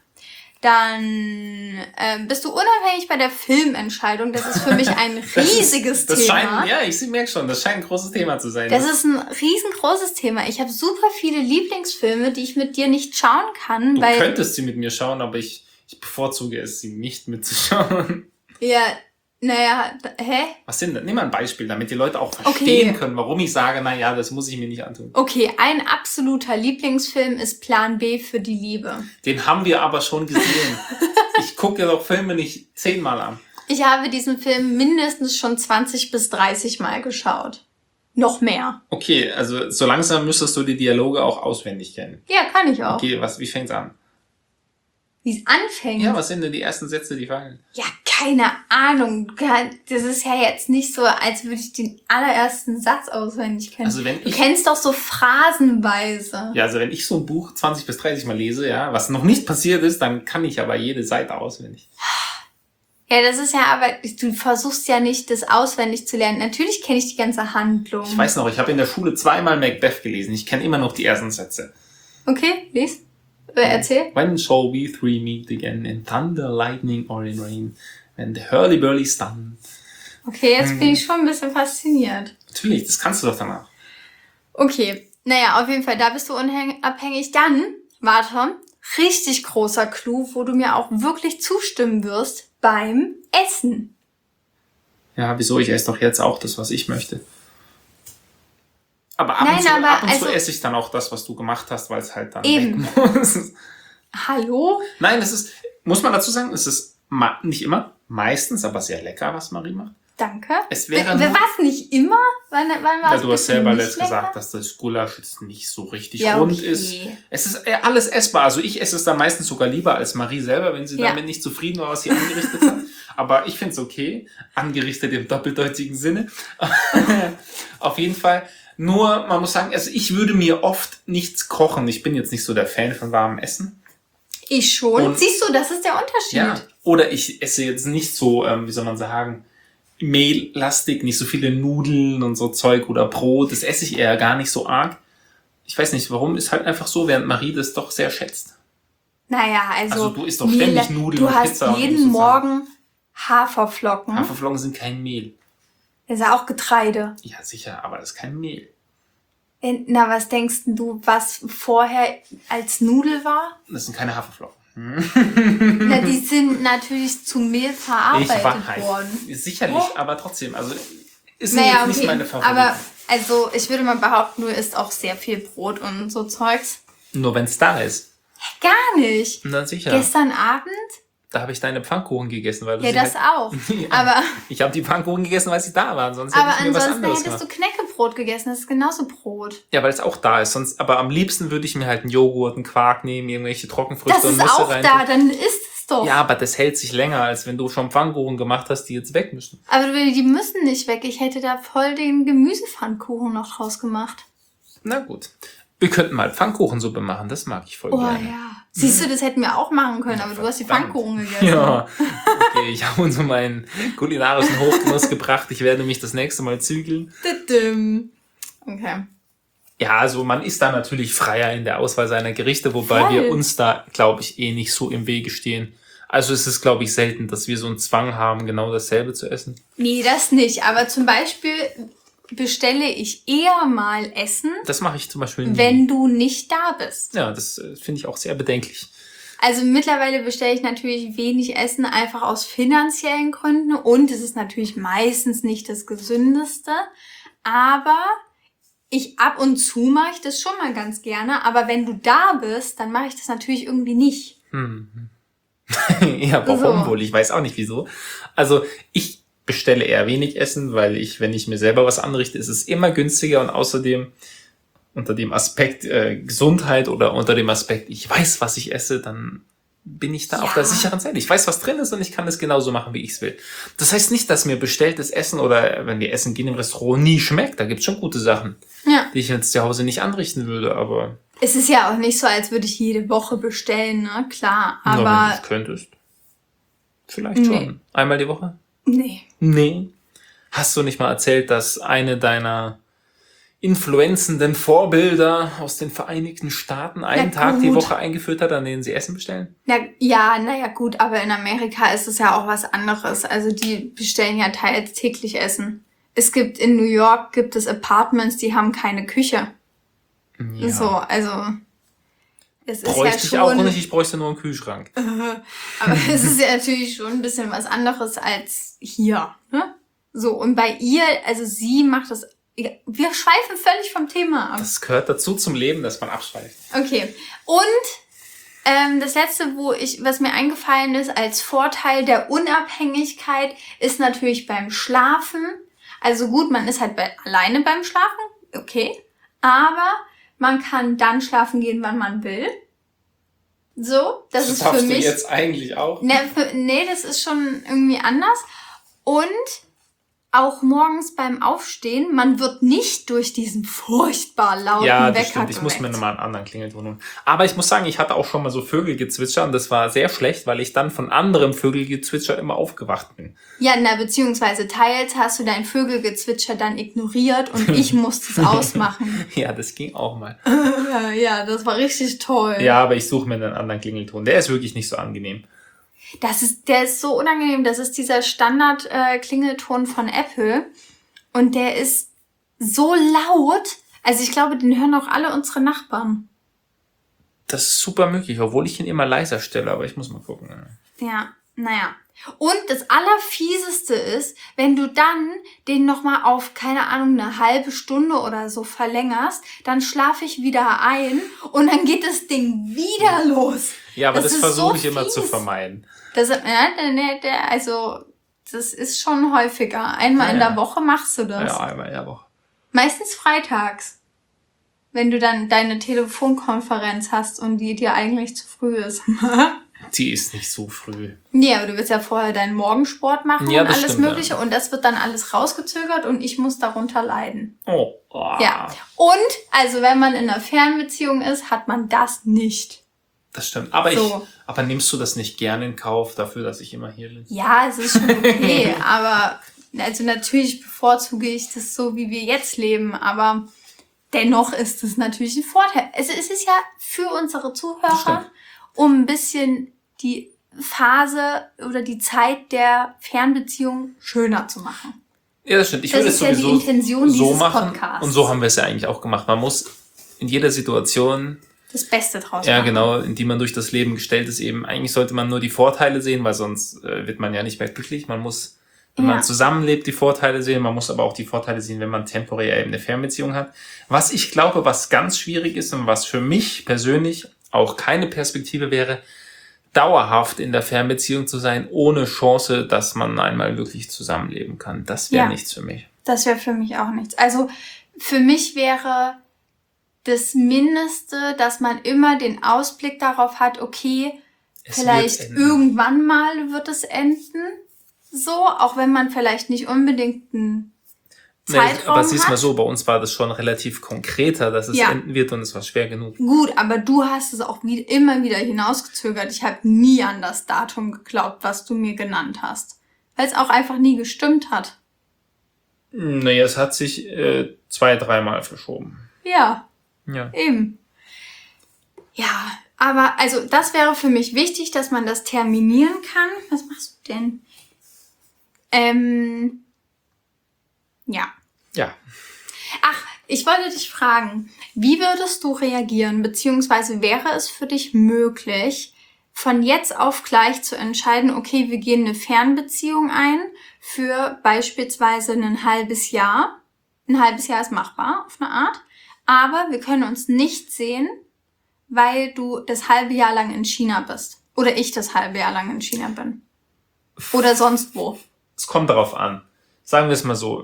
Dann bist du unabhängig bei der Filmentscheidung. Das ist für mich ein riesiges Thema. Ich merke schon, das scheint ein großes Thema zu sein. Das ist ein riesengroßes Thema. Ich habe super viele Lieblingsfilme, die ich mit dir nicht schauen kann. Du könntest sie mit mir schauen, aber ich bevorzuge es, sie nicht mitzuschauen. Ja, naja, hä? Was sind das? Nimm mal ein Beispiel, damit die Leute auch verstehen können, warum ich sage, naja, das muss ich mir nicht antun. Okay, ein absoluter Lieblingsfilm ist Plan B für die Liebe. Den haben wir aber schon gesehen. Ich gucke doch Filme nicht 10-mal an. Ich habe diesen Film mindestens schon 20 bis 30 Mal geschaut. Noch mehr. Okay, also so langsam müsstest du die Dialoge auch auswendig kennen. Ja, kann ich auch. Okay, wie fängt's an? Wie es anfängt? Ja, was sind denn die ersten Sätze, die fallen? Ja, keine Ahnung. Das ist ja jetzt nicht so, als würde ich den allerersten Satz auswendig kennen. Also du kennst doch so phrasenweise. Ja, also wenn ich so ein Buch 20 bis 30 Mal lese, ja, was noch nicht passiert ist, dann kann ich aber jede Seite auswendig. Ja, das ist ja aber, du versuchst ja nicht, das auswendig zu lernen. Natürlich kenne ich die ganze Handlung. Ich weiß noch, ich habe in der Schule 2-mal Macbeth gelesen. Ich kenne immer noch die ersten Sätze. Okay, lies. Erzähl. When shall we three meet again in thunder, lightning or in rain? When the hurly-burly's done. Okay, jetzt bin ich schon ein bisschen fasziniert. Natürlich, das kannst du doch danach. Okay, naja, auf jeden Fall, da bist du unabhängig. Dann, warte, richtig großer Clou, wo du mir auch wirklich zustimmen wirst, beim Essen. Ja, wieso? Ich esse doch jetzt auch das, was ich möchte. Aber ab und zu esse ich dann auch das, was du gemacht hast, weil es halt dann weg muss. Hallo? Nein, muss man dazu sagen, es ist nicht immer, meistens, aber sehr lecker, was Marie macht. Danke. Es wäre was nicht immer? Wann war es? Du hast selber letztens gesagt, dass das Gulasch jetzt nicht so richtig rund ist. Es ist alles essbar. Also ich esse es dann meistens sogar lieber als Marie selber, wenn sie damit nicht zufrieden war, was sie angerichtet hat. Aber ich finde es okay. Angerichtet im doppeldeutigen Sinne. Auf jeden Fall. Nur, man muss sagen, also ich würde mir oft nichts kochen. Ich bin jetzt nicht so der Fan von warmem Essen. Ich schon. Und siehst du, das ist der Unterschied. Ja. Oder ich esse jetzt nicht so, wie soll man sagen, mehllastig, nicht so viele Nudeln und so Zeug oder Brot. Das esse ich eher gar nicht so arg. Ich weiß nicht, warum. Ist halt einfach so, während Marie das doch sehr schätzt. Naja, also du isst doch ständig Nudeln und Pizza. Du hast jeden Morgen Haferflocken. Haferflocken sind kein Mehl. Das ist ja auch Getreide. Ja, sicher, aber das ist kein Mehl. Na, was denkst du, was vorher als Nudel war? Das sind keine Haferflocken. Na, die sind natürlich zu Mehl verarbeitet worden. Sicherlich, aber trotzdem, also ist nicht meine Favoriten. Aber also ich würde mal behaupten, du isst auch sehr viel Brot und so Zeugs. Nur wenn es da ist. Gar nicht. Na sicher. Gestern Abend? Da habe ich deine Pfannkuchen gegessen. Weil ja, das auch. Aber ich habe die Pfannkuchen gegessen, weil sie da waren. Sonst hätte ich mir was anderes ansonsten hättest du Knäckebrot gegessen. Das ist genauso Brot. Ja, weil es auch da ist. Aber am liebsten würde ich mir halt einen Joghurt, einen Quark nehmen, irgendwelche Trockenfrüchte und Nüsse rein. Das ist auch da, dann isst es doch. Ja, aber das hält sich länger, als wenn du schon Pfannkuchen gemacht hast, die jetzt weg müssen. Aber die müssen nicht weg. Ich hätte da voll den Gemüsepfannkuchen noch draus gemacht. Na gut. Wir könnten mal Pfannkuchensuppe machen, das mag ich voll gerne. Oh ja. Siehst du, das hätten wir auch machen können, aber du hast die Pfannkuchen gegessen. Ja, okay, ich habe uns meinen kulinarischen Hochgenuss gebracht. Ich werde mich das nächste Mal zügeln. Okay. Ja, also man ist da natürlich freier in der Auswahl seiner Gerichte, wobei wir uns da, glaube ich, nicht so im Wege stehen. Also es ist, glaube ich, selten, dass wir so einen Zwang haben, genau dasselbe zu essen. Nee, das nicht. Aber zum Beispiel bestelle ich eher mal Essen. Das mache ich zum Beispiel nie. Wenn du nicht da bist. Ja, das finde ich auch sehr bedenklich. Also mittlerweile bestelle ich natürlich wenig Essen, einfach aus finanziellen Gründen. Und es ist natürlich meistens nicht das Gesündeste. Aber ab und zu mache ich das schon mal ganz gerne. Aber wenn du da bist, dann mache ich das natürlich irgendwie nicht. Ja, warum So. wohl? Ich weiß auch nicht wieso. Also ich bestelle eher wenig Essen, weil wenn ich mir selber was anrichte, ist es immer günstiger und außerdem unter dem Aspekt Gesundheit oder unter dem Aspekt, ich weiß, was ich esse, dann bin ich da auf der sicheren Seite. Ich weiß, was drin ist und ich kann das genauso machen, wie ich es will. Das heißt nicht, dass mir bestelltes Essen oder wenn wir essen gehen im Restaurant nie schmeckt. Da gibt's schon gute Sachen, die ich jetzt zu Hause nicht anrichten würde, aber... Es ist ja auch nicht so, als würde ich jede Woche bestellen, ne? Klar, aber... Ja, wenn du es könntest. Vielleicht schon. Einmal die Woche? Nee. Hast du nicht mal erzählt, dass eine deiner influenzenden Vorbilder aus den Vereinigten Staaten einen Tag die Woche eingeführt hat, an denen sie Essen bestellen? Naja, gut, aber in Amerika ist es ja auch was anderes. Also die bestellen ja teils täglich Essen. In New York gibt es Apartments, die haben keine Küche. Ja. So, also es ist Bräuchte ich auch nicht, ich bräuchte nur einen Kühlschrank. Aber es ist ja natürlich schon ein bisschen was anderes als hier, ne? So, und bei ihr, also sie macht das... Wir schweifen völlig vom Thema ab. Das gehört dazu zum Leben, dass man abschweift. Okay. Und das Letzte, was mir eingefallen ist als Vorteil der Unabhängigkeit, ist natürlich beim Schlafen. Also gut, man ist halt alleine beim Schlafen, okay. Aber man kann dann schlafen gehen, wann man will. So, das ist für mich... Das du jetzt eigentlich auch? Nee, das ist schon irgendwie anders. Und auch morgens beim Aufstehen, man wird nicht durch diesen furchtbar lauten Wecker das stimmt. Ich muss mir nochmal einen anderen Klingelton holen. Aber ich muss sagen, ich hatte auch schon mal so Vögelgezwitscher und das war sehr schlecht, weil ich dann von anderem Vögelgezwitscher immer aufgewacht bin. Ja, beziehungsweise teils hast du dein Vögelgezwitscher dann ignoriert und ich musste es ausmachen. Ja, das ging auch mal. Ja, das war richtig toll. Ja, aber ich suche mir einen anderen Klingelton. Der ist wirklich nicht so angenehm. Der ist so unangenehm. Das ist dieser Standard-Klingelton von Apple. Und der ist so laut. Also ich glaube, den hören auch alle unsere Nachbarn. Das ist super möglich, obwohl ich ihn immer leiser stelle. Aber ich muss mal gucken. Ja, naja. Und das Allerfieseste ist, wenn du dann den nochmal auf, keine Ahnung, eine halbe Stunde oder so verlängerst, dann schlafe ich wieder ein und dann geht das Ding wieder los. Ja, aber das versuche ich so immer zu fies. vermeiden. Das ist schon häufiger. Einmal in der Woche machst du das. Ja, einmal in der Woche. Meistens freitags. Wenn du dann deine Telefonkonferenz hast und die dir eigentlich zu früh ist. Die ist nicht so früh. Nee, aber du willst ja vorher deinen Morgensport machen und alles stimmt, Mögliche. Ja. Und das wird dann alles rausgezögert und ich muss darunter leiden. Oh. Ja. Und, also wenn man in einer Fernbeziehung ist, hat man das nicht. Das stimmt. Aber So. aber nimmst du das nicht gerne in Kauf dafür, dass ich immer hier bin? Ja, es ist schon okay. Aber also natürlich bevorzuge ich das so, wie wir jetzt leben. Aber dennoch ist es natürlich ein Vorteil. Es ist ja für unsere Zuhörer, um ein bisschen die Phase oder die Zeit der Fernbeziehung schöner zu machen. Ja, das stimmt. Ich Das würde ist es ja die sowieso Intention so dieses machen. Podcasts. Und so haben wir es ja eigentlich auch gemacht. Man muss in jeder Situation, Das Beste draus ja machen. genau, in die man durch das Leben gestellt ist, eben, eigentlich sollte man nur die Vorteile sehen, weil sonst wird man ja nicht mehr glücklich. Man muss, wenn man zusammenlebt, die Vorteile sehen. Man muss aber auch die Vorteile sehen, wenn man temporär eben eine Fernbeziehung hat. Was ich glaube, was ganz schwierig ist und was für mich persönlich auch keine Perspektive wäre, dauerhaft in der Fernbeziehung zu sein, ohne Chance, dass man einmal wirklich zusammenleben kann. Das wäre nichts für mich. Das wäre für mich auch nichts. Also für mich wäre das Mindeste, dass man immer den Ausblick darauf hat, okay, Es vielleicht wird enden. irgendwann mal wird es enden. So, auch wenn man vielleicht nicht unbedingt einen Zeitraum aber siehst hat. mal so, bei uns war das schon relativ konkreter, dass es enden wird und es war schwer genug. Gut, aber du hast es auch immer wieder hinausgezögert. Ich habe nie an das Datum geglaubt, was du mir genannt hast. Weil es auch einfach nie gestimmt hat. Naja, es hat sich 2-3 Mal verschoben. Ja, Ja. eben. Ja, aber also das wäre für mich wichtig, dass man das terminieren kann. Was machst du denn? Ja. Ja. Ach, ich wollte dich fragen, wie würdest du reagieren, beziehungsweise wäre es für dich möglich, von jetzt auf gleich zu entscheiden, okay, wir gehen eine Fernbeziehung ein für beispielsweise ein halbes Jahr. Ein halbes Jahr ist machbar auf eine Art. Aber wir können uns nicht sehen, weil du das halbe Jahr lang in China bist. Oder ich das halbe Jahr lang in China bin. Oder sonst wo. Es kommt darauf an. Sagen wir es mal so.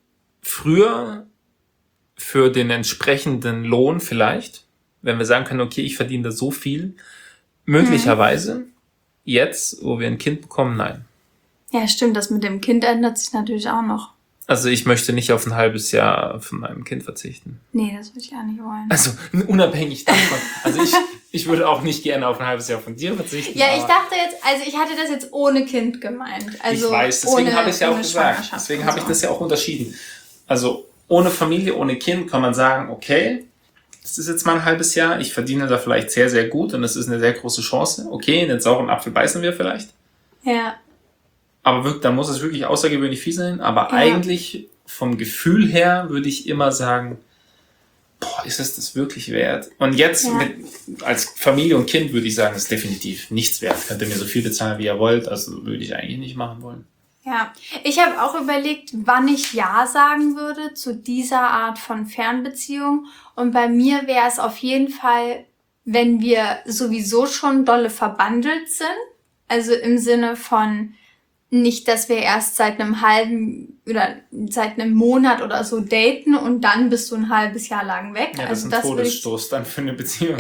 Früher für den entsprechenden Lohn vielleicht, wenn wir sagen können, okay, ich verdiene da so viel, möglicherweise. Jetzt, wo wir ein Kind bekommen, nein. Ja, stimmt. Das mit dem Kind ändert sich natürlich auch noch. Also ich möchte nicht auf ein halbes Jahr von meinem Kind verzichten. Nee, das würde ich auch nicht wollen. Also unabhängig davon. Also ich würde auch nicht gerne auf ein halbes Jahr von dir verzichten. Ja, ich dachte jetzt, also ich hatte das jetzt ohne Kind gemeint. Also ich weiß, deswegen habe ich es ja auch gesagt. Deswegen habe ich das ja auch unterschieden. Also ohne Familie, ohne Kind kann man sagen, okay, das ist jetzt mal ein halbes Jahr, ich verdiene da vielleicht sehr, sehr gut und das ist eine sehr große Chance. Okay, in den sauren Apfel beißen wir vielleicht. Ja. Aber wirklich, dann muss es wirklich außergewöhnlich viel sein. Aber eigentlich vom Gefühl her würde ich immer sagen, boah, ist es das wirklich wert? Und jetzt als Familie und Kind würde ich sagen, das ist definitiv nichts wert. Könnt ihr mir so viel bezahlen, wie ihr wollt. Also würde ich eigentlich nicht machen wollen. Ja, ich habe auch überlegt, wann ich Ja sagen würde zu dieser Art von Fernbeziehung. Und bei mir wäre es auf jeden Fall, wenn wir sowieso schon dolle verbandelt sind. Also im Sinne von nicht, dass wir erst seit einem halben oder seit einem Monat oder so daten und dann bist du ein halbes Jahr lang weg. Ja, das also ist ein Todesstoß dann für eine Beziehung.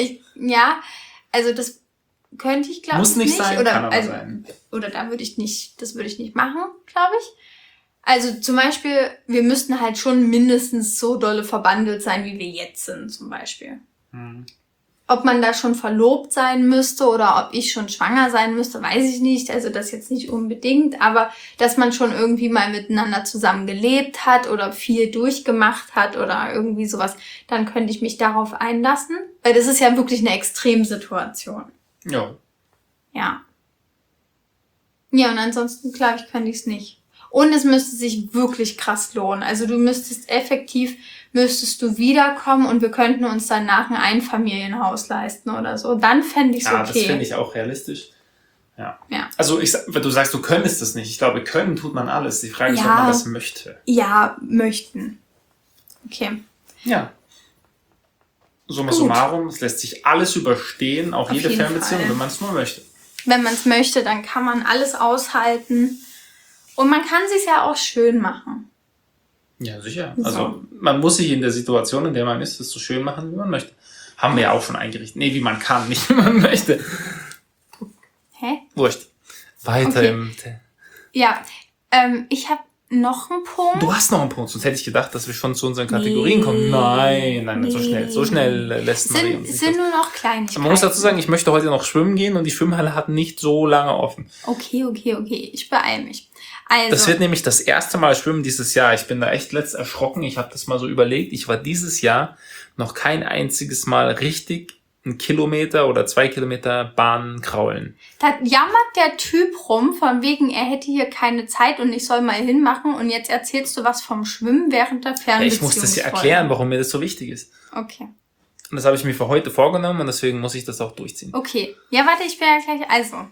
Also das könnte ich, glaube ich, muss nicht sein, oder, kann aber sein. Oder da würde ich nicht, das würde ich nicht machen, glaube ich. Also zum Beispiel, wir müssten halt schon mindestens so dolle verbandelt sein, wie wir jetzt sind, zum Beispiel. Ob man da schon verlobt sein müsste oder ob ich schon schwanger sein müsste, weiß ich nicht. Also das jetzt nicht unbedingt, aber dass man schon irgendwie mal miteinander zusammen gelebt hat oder viel durchgemacht hat oder irgendwie sowas, dann könnte ich mich darauf einlassen. Weil das ist ja wirklich eine Extremsituation. Ja. Ja. Ja, und ansonsten, glaube ich, könnte ich es nicht. Und es müsste sich wirklich krass lohnen. Also du müsstest wiederkommen und wir könnten uns danach ein Einfamilienhaus leisten oder so. Dann fände ich es okay. Ja, das finde ich auch realistisch. Ja. Ja. Also du sagst, du könntest es nicht. Ich glaube, können tut man alles. Die Frage ist, ob man das möchte. Ja, möchten. Okay. Ja. Summa summarum, es lässt sich alles überstehen, auch jede Fernbeziehung, wenn man es nur möchte. Wenn man es möchte, dann kann man alles aushalten. Und man kann es sich ja auch schön machen. Ja, sicher. So. Also man muss sich in der Situation, in der man ist, das so schön machen, wie man möchte. Haben wir ja auch schon eingerichtet. Nee, wie man kann, nicht wie man möchte. Hä? Wurscht. Weiter im... Ja, ich habe noch einen Punkt. Du hast noch einen Punkt, sonst hätte ich gedacht, dass wir schon zu unseren Kategorien kommen. Nein, so schnell lässt Marie uns nicht. Sind nur noch Kleinigkeiten. Man muss dazu sagen, ich möchte heute noch schwimmen gehen und die Schwimmhalle hat nicht so lange offen. Okay. Ich beeile mich. Also. Das wird nämlich das erste Mal schwimmen dieses Jahr. Ich bin da echt letzt erschrocken. Ich habe das mal so überlegt. Ich war dieses Jahr noch kein einziges Mal richtig 1 Kilometer oder 2 Kilometer Bahn kraulen. Da jammert der Typ rum, von wegen, er hätte hier keine Zeit und ich soll mal hinmachen und jetzt erzählst du was vom Schwimmen während der Fernbeziehung. Ja, ich muss das ja erklären, warum mir das so wichtig ist. Okay. Und das habe ich mir für heute vorgenommen und deswegen muss ich das auch durchziehen. Okay. Ja, warte, ich bin ja gleich... Also,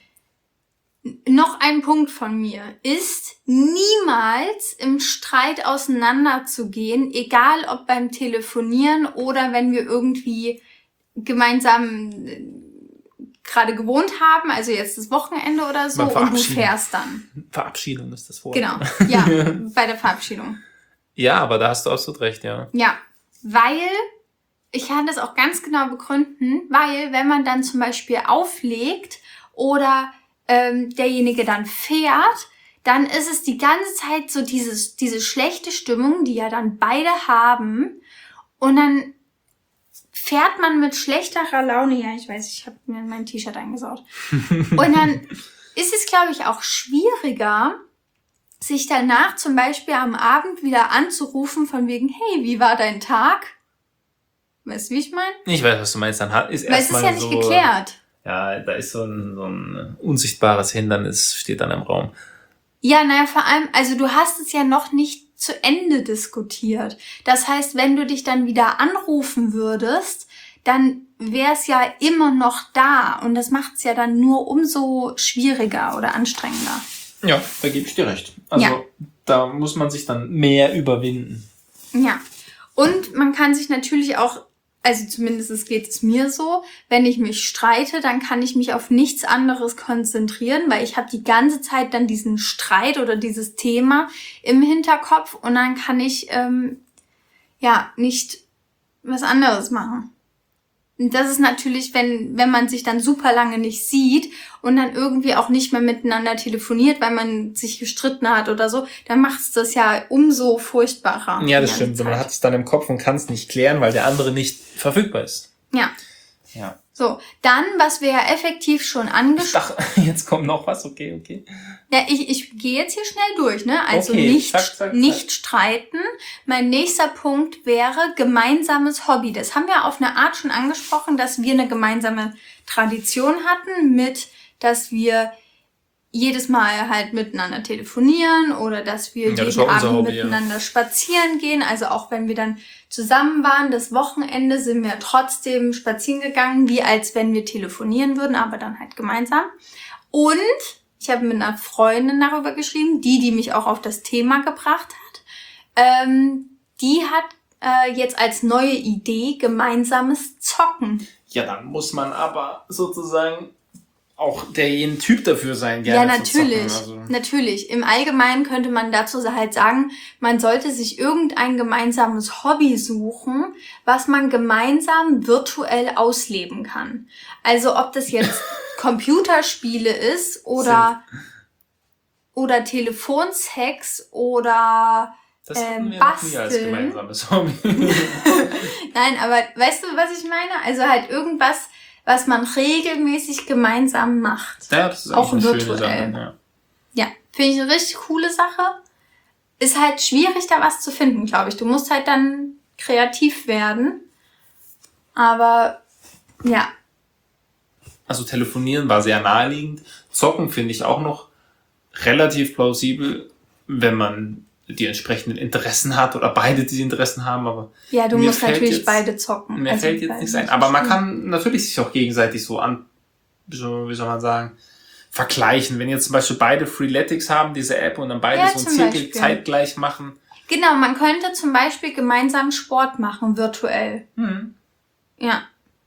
noch ein Punkt von mir ist, niemals im Streit auseinanderzugehen, egal ob beim Telefonieren oder wenn wir irgendwie gemeinsam gerade gewohnt haben, also jetzt das Wochenende oder so, und du fährst dann. Verabschiedung ist das Wort. Genau, ja, bei der Verabschiedung. Ja, aber da hast du absolut recht, ja. Ja, weil, ich kann das auch ganz genau begründen, weil wenn man dann zum Beispiel auflegt oder derjenige dann fährt, dann ist es die ganze Zeit so diese schlechte Stimmung, die ja dann beide haben, und dann fährt man mit schlechterer Laune, ja, ich weiß, ich habe mir mein T-Shirt eingesaut. Und dann ist es, glaube ich, auch schwieriger, sich danach zum Beispiel am Abend wieder anzurufen von wegen, hey, wie war dein Tag? Weißt du, wie ich meine? Ich weiß, was du meinst. Dann ist weil es ist ja nicht geklärt. Ja, da ist so ein unsichtbares Hindernis, steht dann im Raum. Ja, naja, vor allem, also du hast es ja noch nicht zu Ende diskutiert. Das heißt, wenn du dich dann wieder anrufen würdest, dann wäre es ja immer noch da. Und das macht es ja dann nur umso schwieriger oder anstrengender. Ja, da gebe ich dir recht. Also da muss man sich dann mehr überwinden. Ja, und man kann sich natürlich auch, also zumindest geht es mir so, wenn ich mich streite, dann kann ich mich auf nichts anderes konzentrieren, weil ich habe die ganze Zeit dann diesen Streit oder dieses Thema im Hinterkopf und dann kann ich nicht was anderes machen. Und das ist natürlich, wenn man sich dann super lange nicht sieht und dann irgendwie auch nicht mehr miteinander telefoniert, weil man sich gestritten hat oder so, dann macht es das ja umso furchtbarer. Ja, das stimmt. Man hat es dann im Kopf und kann es nicht klären, weil der andere nicht verfügbar ist. Ja. Ja. So, dann, was wir ja effektiv schon angesprochen... Ich dachte, jetzt kommt noch was, okay. Ja, ich gehe jetzt hier schnell durch, ne? Also okay, nicht streiten. Mein nächster Punkt wäre gemeinsames Hobby. Das haben wir auf eine Art schon angesprochen, dass wir eine gemeinsame Tradition hatten dass wir jedes Mal halt miteinander telefonieren oder dass wir jeden Abend miteinander spazieren gehen. Also auch wenn wir dann zusammen waren, das Wochenende sind wir trotzdem spazieren gegangen, wie als wenn wir telefonieren würden, aber dann halt gemeinsam. Und ich habe mit einer Freundin darüber geschrieben, die mich auch auf das Thema gebracht hat. Die hat jetzt als neue Idee gemeinsames Zocken. Ja, dann muss man aber sozusagen auch derjenige Typ dafür sein, gerne ja, natürlich, zu zocken. Also. Natürlich. Im Allgemeinen könnte man dazu halt sagen, man sollte sich irgendein gemeinsames Hobby suchen, was man gemeinsam virtuell ausleben kann. Also ob das jetzt Computerspiele ist oder Telefonsex oder das hatten wir Basteln. Noch nie als gemeinsames Hobby. Nein, aber weißt du, was ich meine? Also halt irgendwas, was man regelmäßig gemeinsam macht. Ja, das ist auch eine virtuell. Schöne Sache. Ja, finde ich eine richtig coole Sache. Ist halt schwierig, da was zu finden, glaube ich. Du musst halt dann kreativ werden. Aber ja. Also telefonieren war sehr naheliegend. Zocken finde ich auch noch relativ plausibel, wenn man die entsprechenden Interessen hat oder beide die Interessen haben, aber ja, du musst natürlich beide zocken. Mir fällt jetzt nichts ein, aber man kann natürlich sich auch gegenseitig so wie soll man sagen, vergleichen. Wenn jetzt zum Beispiel beide Freeletics haben, diese App, und dann beide so einen Zirkel zeitgleich machen. Genau, man könnte zum Beispiel gemeinsam Sport machen, virtuell. Ja.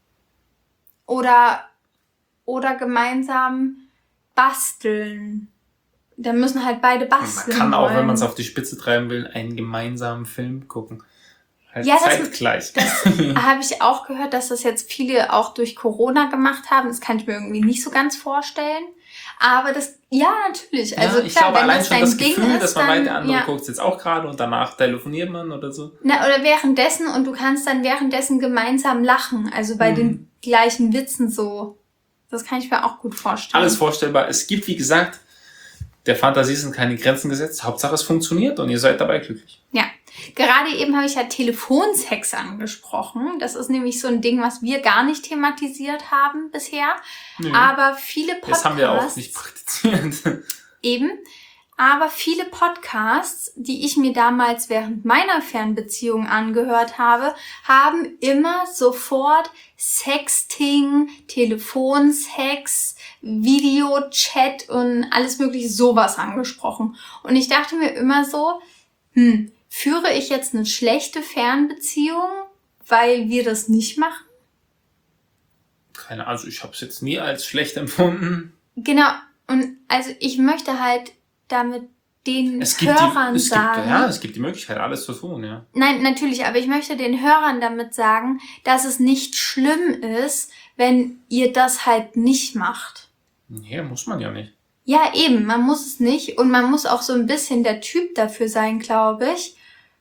Oder gemeinsam basteln. Dann müssen halt beide basteln. Man kann auch, wenn man es auf die Spitze treiben will, einen gemeinsamen Film gucken. Halt ja, zeitgleich. Das habe ich auch gehört, dass das jetzt viele auch durch Corona gemacht haben. Das kann ich mir irgendwie nicht so ganz vorstellen. Aber das, ja, natürlich. Also ich klar, glaube, wenn allein das schon dein das Ding Gefühl, ist, dass man dann, weiter andere guckt jetzt auch gerade und danach telefoniert man oder so. Oder währenddessen, und du kannst dann währenddessen gemeinsam lachen. Also bei den gleichen Witzen so. Das kann ich mir auch gut vorstellen. Alles vorstellbar. Es gibt, wie gesagt, der Fantasie sind keine Grenzen gesetzt. Hauptsache es funktioniert und ihr seid dabei glücklich. Ja. Gerade eben habe ich ja Telefonsex angesprochen. Das ist nämlich so ein Ding, was wir gar nicht thematisiert haben bisher. Aber viele Podcasts... Das haben wir auch nicht praktiziert. Eben. Aber viele Podcasts, die ich mir damals während meiner Fernbeziehung angehört habe, haben immer sofort Sexting, Telefonsex, Videochat und alles mögliche sowas angesprochen. Und ich dachte mir immer so, führe ich jetzt eine schlechte Fernbeziehung, weil wir das nicht machen? Keine Ahnung, also ich habe es jetzt nie als schlecht empfunden. Genau, und also ich möchte halt damit den Hörern sagen... Es gibt die Möglichkeit, alles zu tun, ja. Nein, natürlich, aber ich möchte den Hörern damit sagen, dass es nicht schlimm ist, wenn ihr das halt nicht macht. Nee, muss man ja nicht. Ja, eben, man muss es nicht und man muss auch so ein bisschen der Typ dafür sein, glaube ich.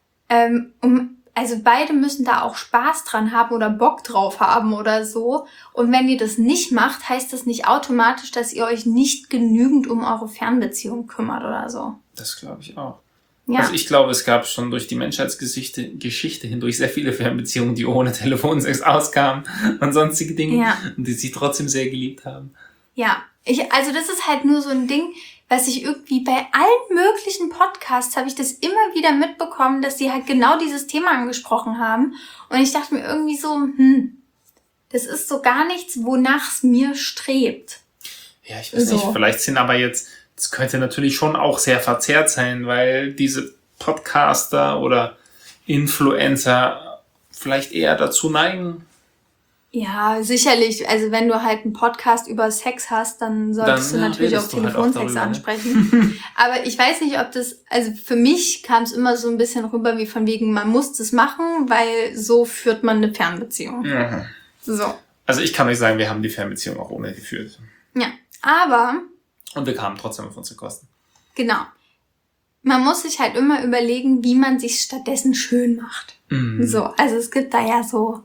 Also beide müssen da auch Spaß dran haben oder Bock drauf haben oder so. Und wenn ihr das nicht macht, heißt das nicht automatisch, dass ihr euch nicht genügend um eure Fernbeziehung kümmert oder so. Das glaube ich auch. Ja. Also ich glaube, es gab schon durch die Menschheitsgeschichte hindurch sehr viele Fernbeziehungen, die ohne Telefonsex auskamen und sonstige Dinge, und die sich trotzdem sehr geliebt haben. Ja, also das ist halt nur so ein Ding, was ich irgendwie bei allen möglichen Podcasts habe ich das immer wieder mitbekommen, dass sie halt genau dieses Thema angesprochen haben. Und ich dachte mir irgendwie so, Das ist so gar nichts, wonach es mir strebt. Ja, ich weiß nicht, vielleicht sind aber jetzt, das könnte natürlich schon auch sehr verzerrt sein, weil diese Podcaster oder Influencer vielleicht eher dazu neigen. Ja, sicherlich. Also wenn du halt einen Podcast über Sex hast, dann solltest du natürlich auch Telefonsex ansprechen. Aber ich weiß nicht, ob das, also für mich kam es immer so ein bisschen rüber wie von wegen, man muss das machen, weil so führt man eine Fernbeziehung. Mhm. So. Also ich kann euch sagen, wir haben die Fernbeziehung auch ohne geführt. Ja, aber... Und wir kamen trotzdem auf unsere Kosten. Genau. Man muss sich halt immer überlegen, wie man sich stattdessen schön macht. Mhm. So, also es gibt da ja so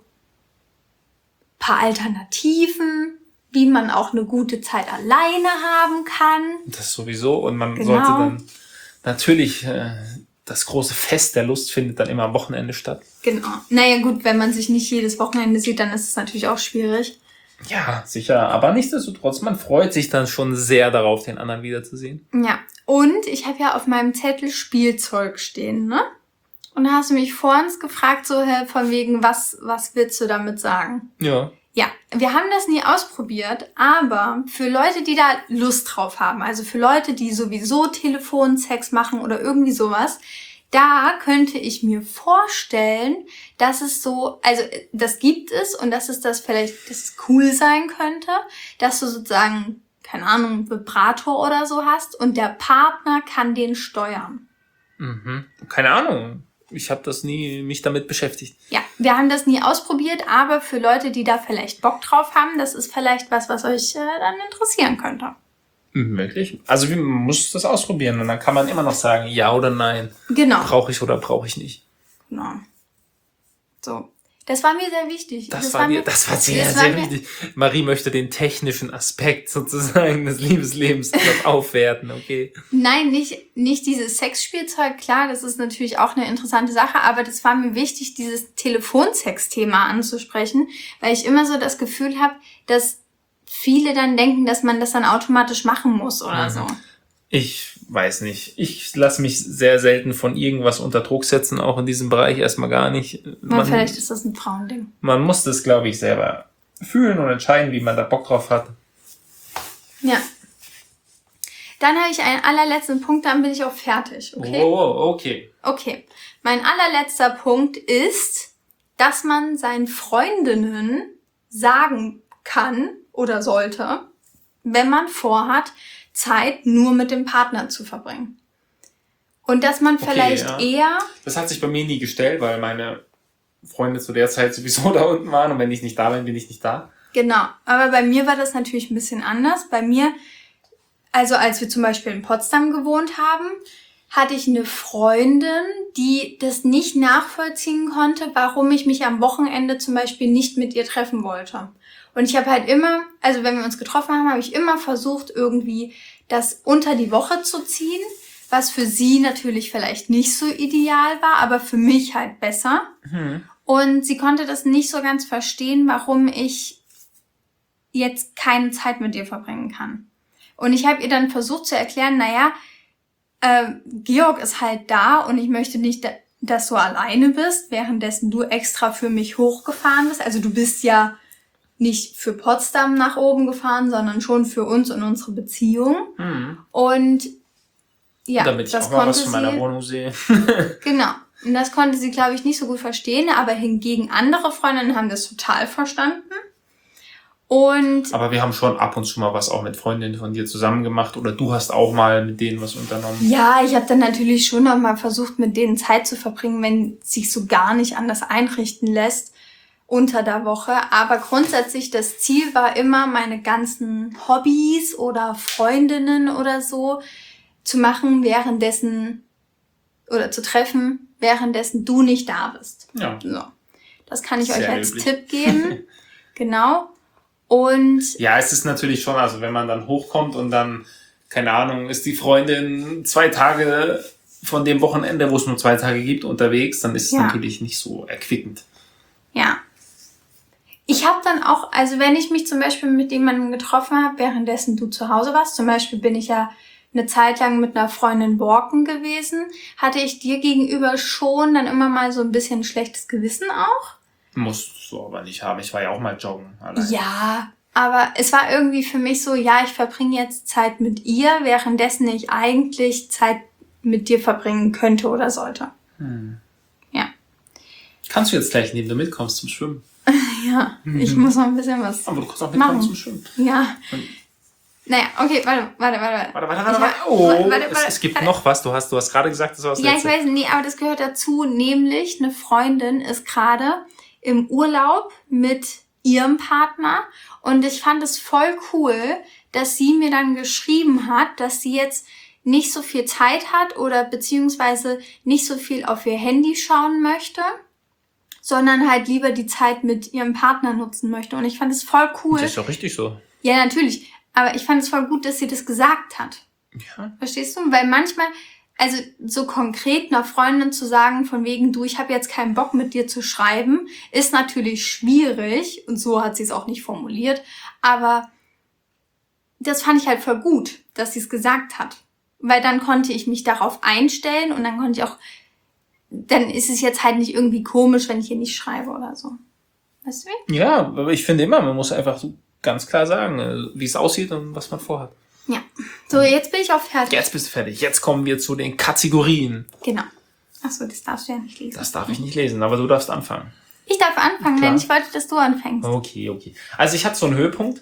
paar Alternativen, wie man auch eine gute Zeit alleine haben kann. Das sowieso. Und man sollte dann natürlich, das große Fest der Lust findet dann immer am Wochenende statt. Genau. Naja gut, wenn man sich nicht jedes Wochenende sieht, dann ist es natürlich auch schwierig. Ja, sicher. Aber nichtsdestotrotz, man freut sich dann schon sehr darauf, den anderen wiederzusehen. Ja. Und ich habe ja auf meinem Zettel Spielzeug stehen, ne? Und da hast du mich vor uns gefragt, so von wegen, was willst du damit sagen? Ja. Ja, wir haben das nie ausprobiert, aber für Leute, die da Lust drauf haben, also für Leute, die sowieso Telefonsex machen oder irgendwie sowas, da könnte ich mir vorstellen, dass es so, also das gibt es und dass es vielleicht, dass es cool sein könnte, dass du sozusagen, keine Ahnung, einen Vibrator oder so hast und der Partner kann den steuern. Mhm. Keine Ahnung. Ich habe mich damit beschäftigt. Ja, wir haben das nie ausprobiert, aber für Leute, die da vielleicht Bock drauf haben, das ist vielleicht was euch dann interessieren könnte. Möglich. Also man muss das ausprobieren und dann kann man immer noch sagen, ja oder nein. Genau. Brauche ich oder brauche ich nicht. Genau. So. Das war mir sehr wichtig. Das war sehr wichtig. Marie möchte den technischen Aspekt sozusagen des Liebeslebens noch aufwerten, okay? Nein, nicht dieses Sexspielzeug. Klar, das ist natürlich auch eine interessante Sache, aber das war mir wichtig, dieses Telefonsex-Thema anzusprechen, weil ich immer so das Gefühl habe, dass viele dann denken, dass man das dann automatisch machen muss oder so. Ich weiß nicht. Ich lasse mich sehr selten von irgendwas unter Druck setzen, auch in diesem Bereich erstmal gar nicht. Vielleicht ist das ein Frauending. Man muss das, glaube ich, selber fühlen und entscheiden, wie man da Bock drauf hat. Ja. Dann habe ich einen allerletzten Punkt, dann bin ich auch fertig, okay? Oh, okay. Okay. Mein allerletzter Punkt ist, dass man seinen Freundinnen sagen kann oder sollte, wenn man vorhat, Zeit nur mit dem Partner zu verbringen. Und dass man vielleicht eher... Das hat sich bei mir nie gestellt, weil meine Freunde zu der Zeit sowieso da unten waren und wenn ich nicht da bin, bin ich nicht da. Genau, aber bei mir war das natürlich ein bisschen anders. Bei mir, also als wir zum Beispiel in Potsdam gewohnt haben, hatte ich eine Freundin, die das nicht nachvollziehen konnte, warum ich mich am Wochenende zum Beispiel nicht mit ihr treffen wollte. Und ich habe halt immer, also wenn wir uns getroffen haben, habe ich immer versucht, irgendwie das unter die Woche zu ziehen, was für sie natürlich vielleicht nicht so ideal war, aber für mich halt besser. Mhm. Und sie konnte das nicht so ganz verstehen, warum ich jetzt keine Zeit mit ihr verbringen kann. Und ich habe ihr dann versucht zu erklären, Georg ist halt da und ich möchte nicht, dass du alleine bist, währenddessen du extra für mich hochgefahren bist. Also du bist ja nicht für Potsdam nach oben gefahren, sondern schon für uns und unsere Beziehung. Mhm. Und ja, damit ich auch mal was von meiner Wohnung sehe. Genau. Und das konnte sie, glaube ich, nicht so gut verstehen, aber hingegen andere Freundinnen haben das total verstanden. Aber wir haben schon ab und zu mal was auch mit Freundinnen von dir zusammen gemacht oder du hast auch mal mit denen was unternommen. Ja, ich habe dann natürlich schon noch mal versucht, mit denen Zeit zu verbringen, wenn es sich so gar nicht anders einrichten lässt unter der Woche. Aber grundsätzlich das Ziel war immer, meine ganzen Hobbys oder Freundinnen oder so zu machen, zu treffen, währenddessen du nicht da bist. Ja. So. Das kann ich euch als Tipp geben. Genau. Und ja, es ist natürlich schon, also wenn man dann hochkommt und dann, keine Ahnung, ist die Freundin 2 Tage von dem Wochenende, wo es nur 2 Tage gibt, unterwegs, dann ist es natürlich nicht so erquickend. Ja. Ich habe dann auch, also wenn ich mich zum Beispiel mit jemandem getroffen habe, währenddessen du zu Hause warst, zum Beispiel bin ich ja eine Zeit lang mit einer Freundin Borken gewesen, hatte ich dir gegenüber schon dann immer mal so ein bisschen schlechtes Gewissen auch. Musst du aber nicht haben. Ich war ja auch mal joggen. Allein. Ja, aber es war irgendwie für mich so, ja, ich verbringe jetzt Zeit mit ihr, währenddessen ich eigentlich Zeit mit dir verbringen könnte oder sollte. Ja. Kannst du jetzt gleich neben mir mitkommst zum Schwimmen? Ja, ich muss noch ein bisschen was Aber du kannst auch mitkommen zum Schwimmen. Ja. Naja, okay, warte. Warte. Es gibt noch was. Du hast gerade gesagt, das war das Letzte. Ja, ich weiß nicht, aber das gehört dazu. Nämlich, eine Freundin ist gerade im Urlaub mit ihrem Partner. Und ich fand es voll cool, dass sie mir dann geschrieben hat, dass sie jetzt nicht so viel Zeit hat oder beziehungsweise nicht so viel auf ihr Handy schauen möchte, sondern halt lieber die Zeit mit ihrem Partner nutzen möchte. Und ich fand es voll cool. Das ist doch richtig so. Ja, natürlich. Aber ich fand es voll gut, dass sie das gesagt hat. Ja. Verstehst du? Weil manchmal, also so konkret einer Freundin zu sagen, von wegen, du, ich habe jetzt keinen Bock mit dir zu schreiben, ist natürlich schwierig. Und so hat sie es auch nicht formuliert. Aber das fand ich halt voll gut, dass sie es gesagt hat. Weil dann konnte ich mich darauf einstellen und dann konnte ich auch, dann ist es jetzt halt nicht irgendwie komisch, wenn ich hier nicht schreibe oder so. Weißt du wie? Ja, aber ich finde immer, man muss einfach so ganz klar sagen, wie es aussieht und was man vorhat. Ja. So, jetzt bin ich auch fertig. Jetzt bist du fertig. Jetzt kommen wir zu den Kategorien. Genau. Achso, das darfst du ja nicht lesen. Das darf ich nicht lesen, aber du darfst anfangen. Ich darf anfangen, Klar. denn ich wollte, dass du anfängst. Okay. Also ich hatte so einen Höhepunkt,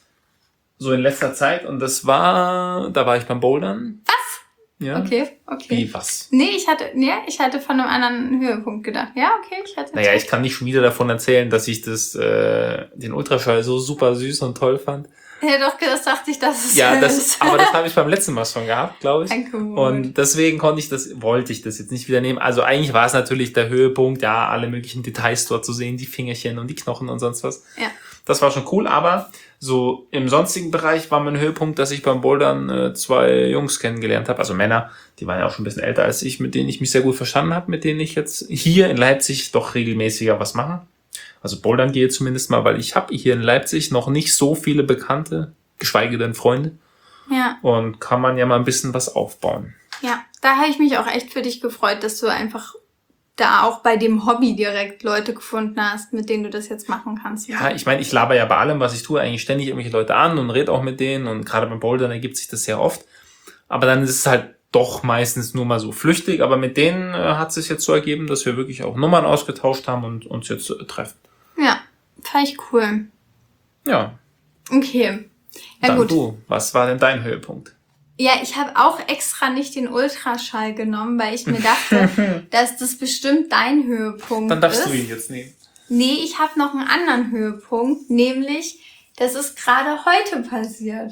so in letzter Zeit, und da war ich beim Bouldern. Was? Ja. Okay. Wie, was? Nee, ich hatte von einem anderen Höhepunkt gedacht. Ja, okay, Naja, ich kann nicht schon wieder davon erzählen, dass ich den Ultraschall so super süß und toll fand. Ja, doch, das dachte ich, dass es Ja, ist. aber das habe ich beim letzten Mal schon gehabt, glaube ich. Danke. Und deswegen wollte ich das jetzt nicht wieder nehmen. Also eigentlich war es natürlich der Höhepunkt, ja, alle möglichen Details dort zu sehen, die Fingerchen und die Knochen und sonst was. Ja. Das war schon cool, aber so im sonstigen Bereich war mein Höhepunkt, dass ich beim Bouldern 2 Jungs kennengelernt habe, also Männer, die waren ja auch schon ein bisschen älter als ich, mit denen ich mich sehr gut verstanden habe, mit denen ich jetzt hier in Leipzig doch regelmäßiger was mache. Also Bouldern gehe zumindest mal, weil ich habe hier in Leipzig noch nicht so viele Bekannte, geschweige denn Freunde. Ja. Und kann man ja mal ein bisschen was aufbauen. Ja, da habe ich mich auch echt für dich gefreut, dass du einfach da auch bei dem Hobby direkt Leute gefunden hast, mit denen du das jetzt machen kannst. Ja, ich meine, ich laber ja bei allem, was ich tue, eigentlich ständig irgendwelche Leute an und rede auch mit denen. Und gerade beim Bouldern ergibt sich das sehr oft. Aber dann ist es halt doch meistens nur mal so flüchtig. Aber mit denen hat es sich jetzt so ergeben, dass wir wirklich auch Nummern ausgetauscht haben und uns jetzt treffen. Ja, fand ich cool. Ja. Okay. Ja, Dann gut. du, was war denn dein Höhepunkt? Ja, ich habe auch extra nicht den Ultraschall genommen, weil ich mir dachte, dass das bestimmt dein Höhepunkt Dann darfst ist. du ihn jetzt nehmen. Nee, ich habe noch einen anderen Höhepunkt, nämlich, das ist gerade heute passiert.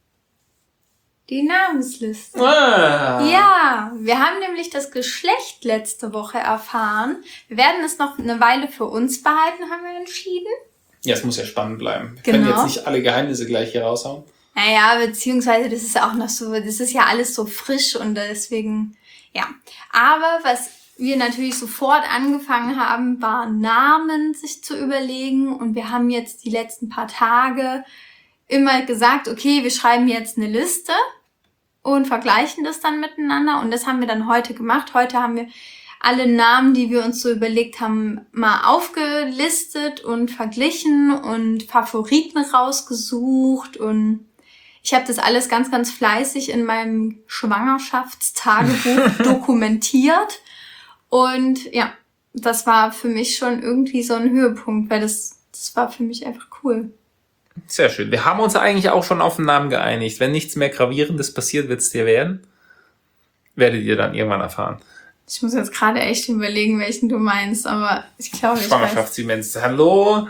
Die Namensliste. Ah. Ja, wir haben nämlich das Geschlecht letzte Woche erfahren. Wir werden es noch eine Weile für uns behalten, haben wir entschieden. Ja, es muss ja spannend bleiben. Wir Genau. können jetzt nicht alle Geheimnisse gleich hier raushauen. Naja, beziehungsweise das ist ja auch noch so, das ist ja alles so frisch und deswegen, ja. Aber was wir natürlich sofort angefangen haben, war Namen sich zu überlegen und wir haben jetzt die letzten paar Tage immer gesagt, okay, wir schreiben jetzt eine Liste und vergleichen das dann miteinander und das haben wir dann heute gemacht. Heute haben wir alle Namen, die wir uns so überlegt haben, mal aufgelistet und verglichen und Favoriten rausgesucht und ich habe das alles ganz, ganz fleißig in meinem Schwangerschaftstagebuch dokumentiert und ja, das war für mich schon irgendwie so ein Höhepunkt, weil das war für mich einfach cool. Sehr schön. Wir haben uns eigentlich auch schon auf den Namen geeinigt. Wenn nichts mehr Gravierendes passiert, wird es dir werden. Werdet ihr dann irgendwann erfahren. Ich muss jetzt gerade echt überlegen, welchen du meinst, aber ich glaube, ich weiß. Schwangerschaftsdemenz. Hallo?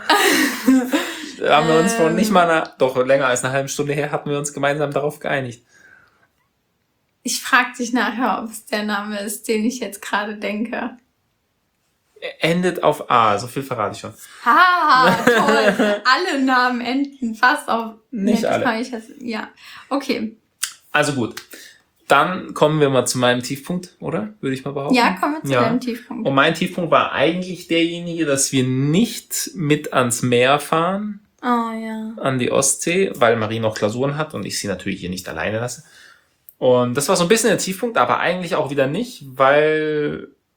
Da haben wir uns vor nicht mal doch länger als eine halbe Stunde her, hatten wir uns gemeinsam darauf geeinigt. Ich frage dich nachher, ob es der Name ist, den ich jetzt gerade denke. Endet auf A, so viel verrate ich schon. Ha, toll. Alle Namen enden fast auf... Nicht das alle. kann ich jetzt, ja, okay. Also gut. Dann kommen wir mal zu meinem Tiefpunkt, oder? Würde ich mal behaupten. Ja, kommen wir zu Ja. deinem Tiefpunkt. Und mein Tiefpunkt war eigentlich derjenige, dass wir nicht mit ans Meer fahren, Oh ja. an die Ostsee, weil Marie noch Klausuren hat und ich sie natürlich hier nicht alleine lasse. Und das war so ein bisschen der Tiefpunkt, aber eigentlich auch wieder nicht, weil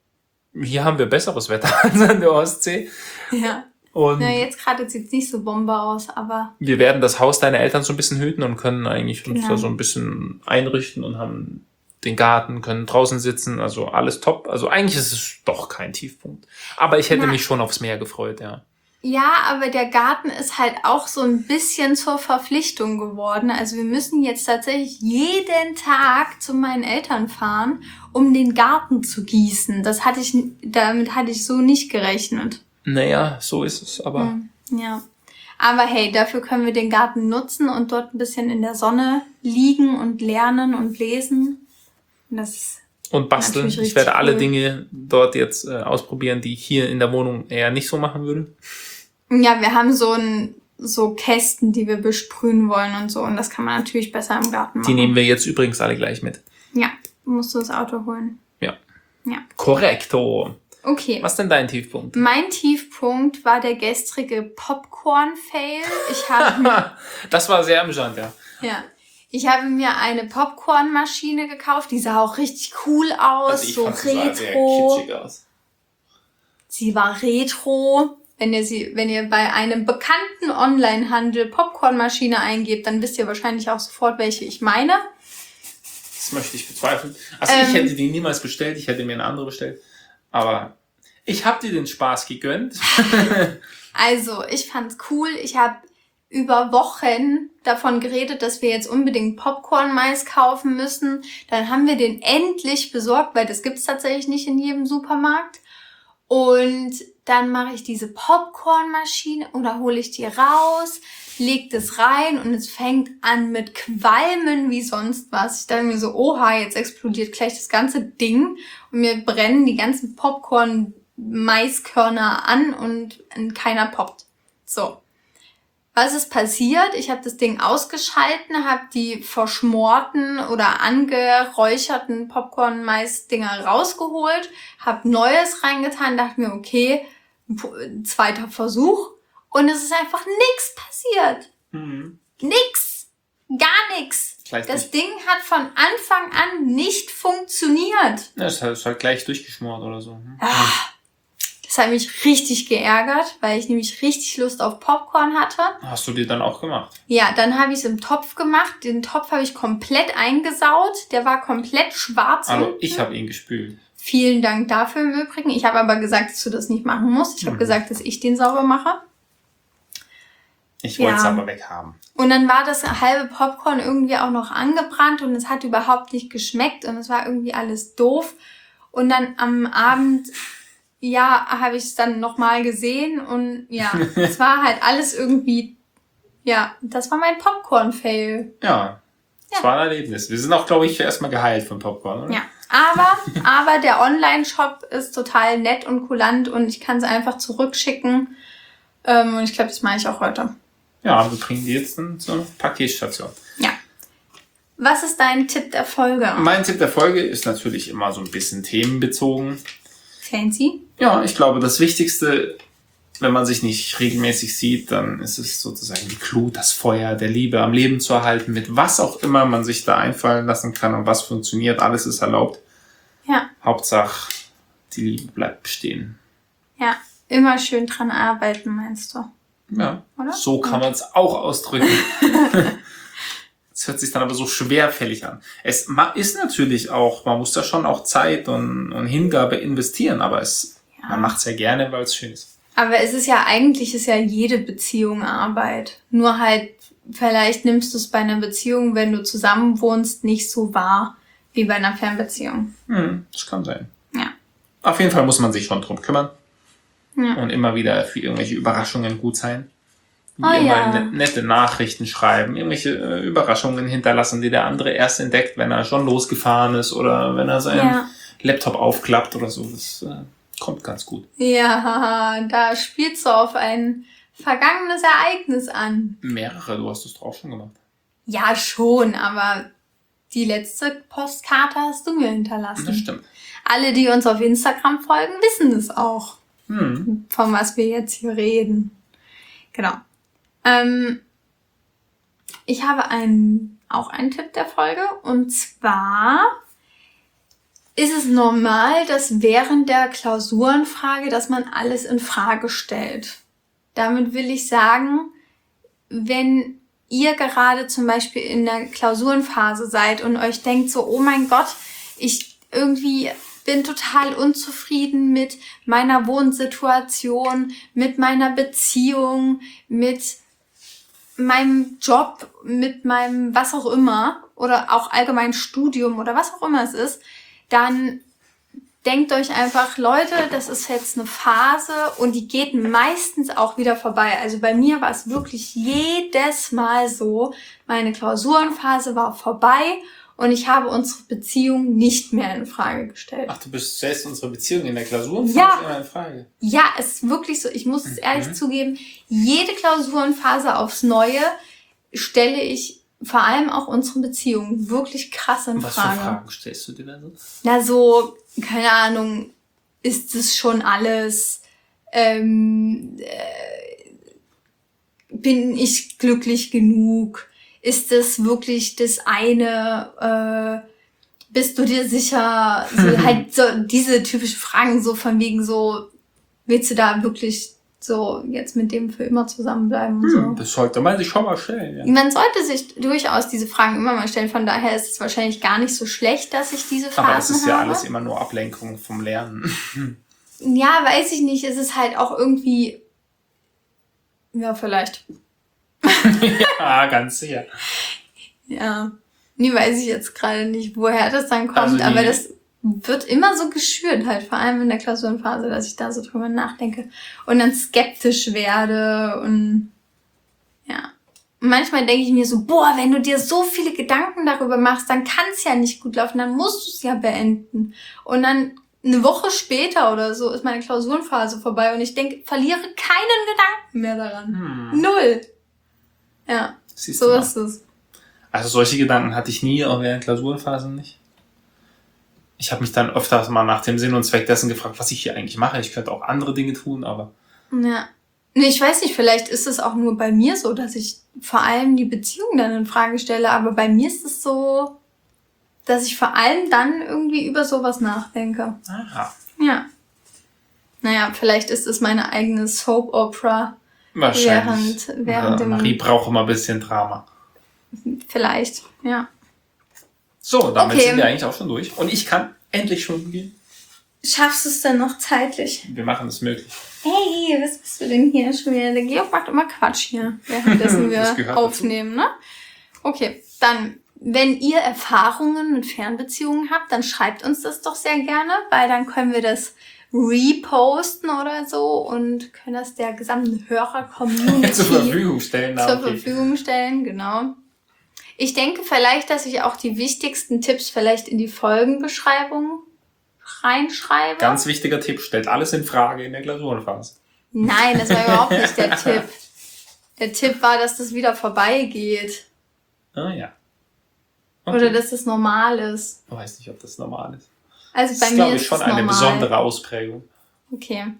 hier haben wir besseres Wetter als an der Ostsee. Ja. Und Na, jetzt gerade sieht es nicht so Bombe aus, aber wir werden das Haus deiner Eltern so ein bisschen hüten und können eigentlich uns Genau. da so ein bisschen einrichten und haben den Garten, können draußen sitzen, also alles top. Also eigentlich ist es doch kein Tiefpunkt. Aber ich hätte Na. mich schon aufs Meer gefreut, ja. ja, aber der Garten ist halt auch so ein bisschen zur Verpflichtung geworden. Also wir müssen jetzt tatsächlich jeden Tag zu meinen Eltern fahren, um den Garten zu gießen. Damit hatte ich so nicht gerechnet. Naja, so ist es, aber Ja. Aber hey, dafür können wir den Garten nutzen und dort ein bisschen in der Sonne liegen und lernen und lesen. Und das und basteln. Natürlich Ich werde richtig alle cool. Dinge dort jetzt ausprobieren, die ich hier in der Wohnung eher nicht so machen würde. Ja, wir haben so Kästen, die wir besprühen wollen und so. Und das kann man natürlich besser im Garten machen. Die nehmen wir jetzt übrigens alle gleich mit. Ja, musst du das Auto holen. Ja. Ja. Korrekto. Okay. Was ist denn dein Tiefpunkt? Mein Tiefpunkt war der gestrige Popcorn-Fail. Ich habe mir, Das war sehr amüsant, ja. ja, ich habe mir eine Popcornmaschine gekauft. Die sah auch richtig cool aus, so retro. aus. Sie war retro. Wenn ihr bei einem bekannten Onlinehandel Popcornmaschine eingebt, dann wisst ihr wahrscheinlich auch sofort, welche ich meine. Das möchte ich bezweifeln. Also ich hätte die niemals bestellt, ich hätte mir eine andere bestellt. Aber ich habe dir den Spaß gegönnt. Also, ich fand's cool. Ich habe über Wochen davon geredet, dass wir jetzt unbedingt Popcorn-Mais kaufen müssen. Dann haben wir den endlich besorgt, weil das gibt's tatsächlich nicht in jedem Supermarkt. Und dann mache ich diese Popcornmaschine oder hole ich die raus, leg das rein und es fängt an mit Qualmen wie sonst was. Ich dachte mir so, oha, jetzt explodiert gleich das ganze Ding und mir brennen die ganzen Popcorn-Maiskörner an und keiner poppt. So. Was ist passiert? Ich habe das Ding ausgeschalten, habe die verschmorten oder angeräucherten Popcorn-Mais-Dinger rausgeholt, habe Neues reingetan, dachte mir, okay, zweiter Versuch und es ist einfach nichts passiert. Nix. Gar nichts. Das Ding hat von Anfang an nicht funktioniert. Ja, es ist halt gleich durchgeschmort oder so. Das hat mich richtig geärgert, weil ich nämlich richtig Lust auf Popcorn hatte. Hast du dir dann auch gemacht? Ja, dann habe ich es im Topf gemacht. Den Topf habe ich komplett eingesaut. Der war komplett schwarz. Also ich habe ihn gespült. Vielen Dank dafür im Übrigen. Ich habe aber gesagt, dass du das nicht machen musst. Ich habe gesagt, dass ich den sauber mache. Ich wollte es aber weghaben. Und dann war das halbe Popcorn irgendwie auch noch angebrannt und es hat überhaupt nicht geschmeckt und es war irgendwie alles doof. Und dann am Abend, ja, habe ich es dann nochmal gesehen und ja, es war halt alles irgendwie, ja, das war mein Popcorn-Fail. Ja, das war ein Erlebnis. Wir sind auch, glaube ich, erstmal geheilt von Popcorn, oder? Ja, aber der Online-Shop ist total nett und kulant und ich kann es einfach zurückschicken. Und ich glaube, das mache ich auch heute. Ja, wir bringen die jetzt dann zur Paketstation. Ja. Was ist dein Tipp der Folge? Mein Tipp der Folge ist natürlich immer so ein bisschen themenbezogen. Fancy? Ja, ich glaube, das Wichtigste, wenn man sich nicht regelmäßig sieht, dann ist es sozusagen die Glut, das Feuer der Liebe am Leben zu erhalten, mit was auch immer man sich da einfallen lassen kann und was funktioniert. Alles ist erlaubt. Ja. Hauptsache, die Liebe bleibt bestehen. Ja, immer schön dran arbeiten, meinst du? Ja, oder? So kann man es auch ausdrücken. Es hört sich dann aber so schwerfällig an. Es ist natürlich auch, man muss da schon auch Zeit und Hingabe investieren, aber man macht es ja gerne, weil es schön ist. Aber es ist ja eigentlich jede Beziehung Arbeit. Nur halt, vielleicht nimmst du es bei einer Beziehung, wenn du zusammen wohnst, nicht so wahr wie bei einer Fernbeziehung. Das kann sein. Ja. Auf jeden Fall muss man sich schon drum kümmern. Ja. Und immer wieder für irgendwelche Überraschungen gut sein. Wie Oh, immer ja. nette Nachrichten schreiben, irgendwelche Überraschungen hinterlassen, die der andere erst entdeckt, wenn er schon losgefahren ist oder wenn er seinen Laptop aufklappt oder so. Das kommt ganz gut. Ja, da spielst du auf ein vergangenes Ereignis an. Mehrere, du hast es doch auch schon gemacht. Ja, schon, aber die letzte Postkarte hast du mir hinterlassen. Das stimmt. Alle, die uns auf Instagram folgen, wissen es auch. Von was wir jetzt hier reden. Genau. Ich habe auch einen Tipp der Folge. Und zwar ist es normal, dass während der Klausurenfrage, dass man alles in Frage stellt. Damit will ich sagen, wenn ihr gerade zum Beispiel in der Klausurenphase seid und euch denkt so, oh mein Gott, ich irgendwie bin total unzufrieden mit meiner Wohnsituation, mit meiner Beziehung, mit meinem Job, mit meinem was auch immer oder auch allgemein Studium oder was auch immer es ist, dann denkt euch einfach, Leute, das ist jetzt eine Phase und die geht meistens auch wieder vorbei. Also bei mir war es wirklich jedes Mal so, meine Klausurenphase war vorbei und ich habe unsere Beziehung nicht mehr in Frage gestellt. Ach, du stellst unsere Beziehung in der Klausurenphase immer in Frage? Ja, es ist wirklich so. Ich muss es ehrlich zugeben, jede Klausurenphase aufs Neue stelle ich vor allem auch unsere Beziehung wirklich krass in Frage. Was für Fragen stellst du dir da so? Na so, keine Ahnung, ist es schon alles, bin ich glücklich genug? Ist es wirklich das eine, bist du dir sicher? So, halt so diese typischen Fragen so von wegen so, willst du da wirklich so jetzt mit dem für immer zusammenbleiben und so. Das sollte man sich schon mal stellen. Ja. Man sollte sich durchaus diese Fragen immer mal stellen. Von daher ist es wahrscheinlich gar nicht so schlecht, dass ich diese Phasen habe. Aber es ist ja alles immer nur Ablenkung vom Lernen. Ja, weiß ich nicht. Es ist halt auch irgendwie... Ja, vielleicht. Ja, ganz sicher. Ja. Nee, weiß ich jetzt gerade nicht, woher das dann kommt. Also aber das wird immer so geschürt halt, vor allem in der Klausurenphase, dass ich da so drüber nachdenke und dann skeptisch werde und ja. Und manchmal denke ich mir so, boah, wenn du dir so viele Gedanken darüber machst, dann kann es ja nicht gut laufen, dann musst du es ja beenden. Und dann eine Woche später oder so ist meine Klausurenphase vorbei und ich denke, verliere keinen Gedanken mehr daran. Null. Ja, so ist es. Also solche Gedanken hatte ich nie, auch während Klausurenphasen nicht. Ich habe mich dann öfters mal nach dem Sinn und Zweck dessen gefragt, was ich hier eigentlich mache. Ich könnte auch andere Dinge tun, aber... Ja. Nee, ich weiß nicht, vielleicht ist es auch nur bei mir so, dass ich vor allem die Beziehung dann in Frage stelle, aber bei mir ist es so, dass ich vor allem dann irgendwie über sowas nachdenke. Aha. Ja. Naja, vielleicht ist es meine eigene Soap-Opera. Wahrscheinlich. Während dem... Marie braucht immer ein bisschen Drama. Vielleicht, ja. So, damit sind wir eigentlich auch schon durch. Und ich kann endlich schon gehen. Schaffst du es denn noch zeitlich? Wir machen es möglich. Hey, was bist du denn hier schon wieder? Der Georg macht immer Quatsch hier, währenddessen wir aufnehmen, ne? Okay, dann, wenn ihr Erfahrungen mit Fernbeziehungen habt, dann schreibt uns das doch sehr gerne, weil dann können wir das reposten oder so und können das der gesamten Hörer-Community zur Verfügung stellen. Verfügung stellen, genau. Ich denke vielleicht, dass ich auch die wichtigsten Tipps vielleicht in die Folgenbeschreibung reinschreibe. Ganz wichtiger Tipp, stellt alles in Frage in der Klausurenphase. Nein, das war überhaupt nicht der Tipp. Der Tipp war, dass das wieder vorbeigeht. Ah ja. Okay. Oder dass das normal ist. Ich weiß nicht, ob das normal ist. Also bei das mir ist, ist es glaube ich, schon eine besondere Ausprägung. Okay.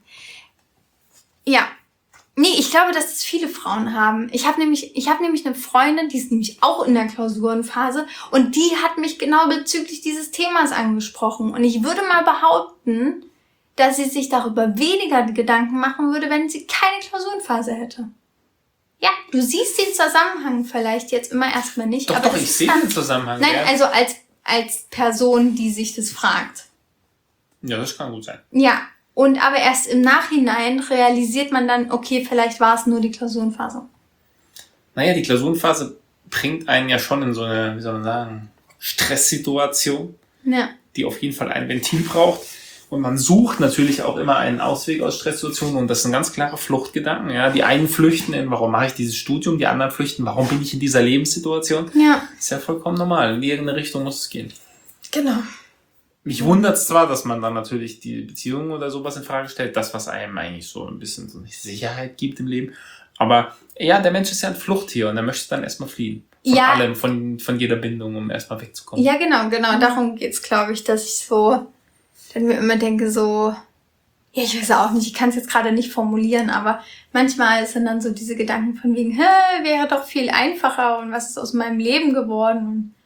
Ja. Nee, ich glaube, dass das viele Frauen haben. Ich habe nämlich eine Freundin, die ist nämlich auch in der Klausurenphase und die hat mich genau bezüglich dieses Themas angesprochen. Und ich würde mal behaupten, dass sie sich darüber weniger Gedanken machen würde, wenn sie keine Klausurenphase hätte. Ja, du siehst den Zusammenhang vielleicht jetzt immer erstmal nicht. Doch, aber doch, ich sehe den Zusammenhang. Nein, ja. also als Person, die sich das fragt. Ja, das kann gut sein. Ja. Und aber erst im Nachhinein realisiert man dann, okay, vielleicht war es nur die Klausurenphase. Naja, die Klausurenphase bringt einen ja schon in so eine, wie soll man sagen, Stresssituation, ja, die auf jeden Fall ein Ventil braucht. Und man sucht natürlich auch immer einen Ausweg aus Stresssituationen und das sind ganz klare Fluchtgedanken. Ja, die einen flüchten in, warum mache ich dieses Studium? Die anderen flüchten, warum bin ich in dieser Lebenssituation? Ja. Ist ja vollkommen normal. In irgendeine Richtung muss es gehen. Genau. Mich wundert es zwar, dass man dann natürlich die Beziehung oder sowas in Frage stellt, das, was einem eigentlich so ein bisschen so Sicherheit gibt im Leben. Aber ja, der Mensch ist ja ein Fluchttier und er möchte dann erstmal fliehen. Von allem, von jeder Bindung, um erstmal wegzukommen. Ja, genau. Darum geht's, glaube ich, dass ich so, dann mir immer denke so, ja, ich weiß auch nicht, ich kann es jetzt gerade nicht formulieren, aber manchmal sind dann so diese Gedanken von wegen, wäre doch viel einfacher und was ist aus meinem Leben geworden? Und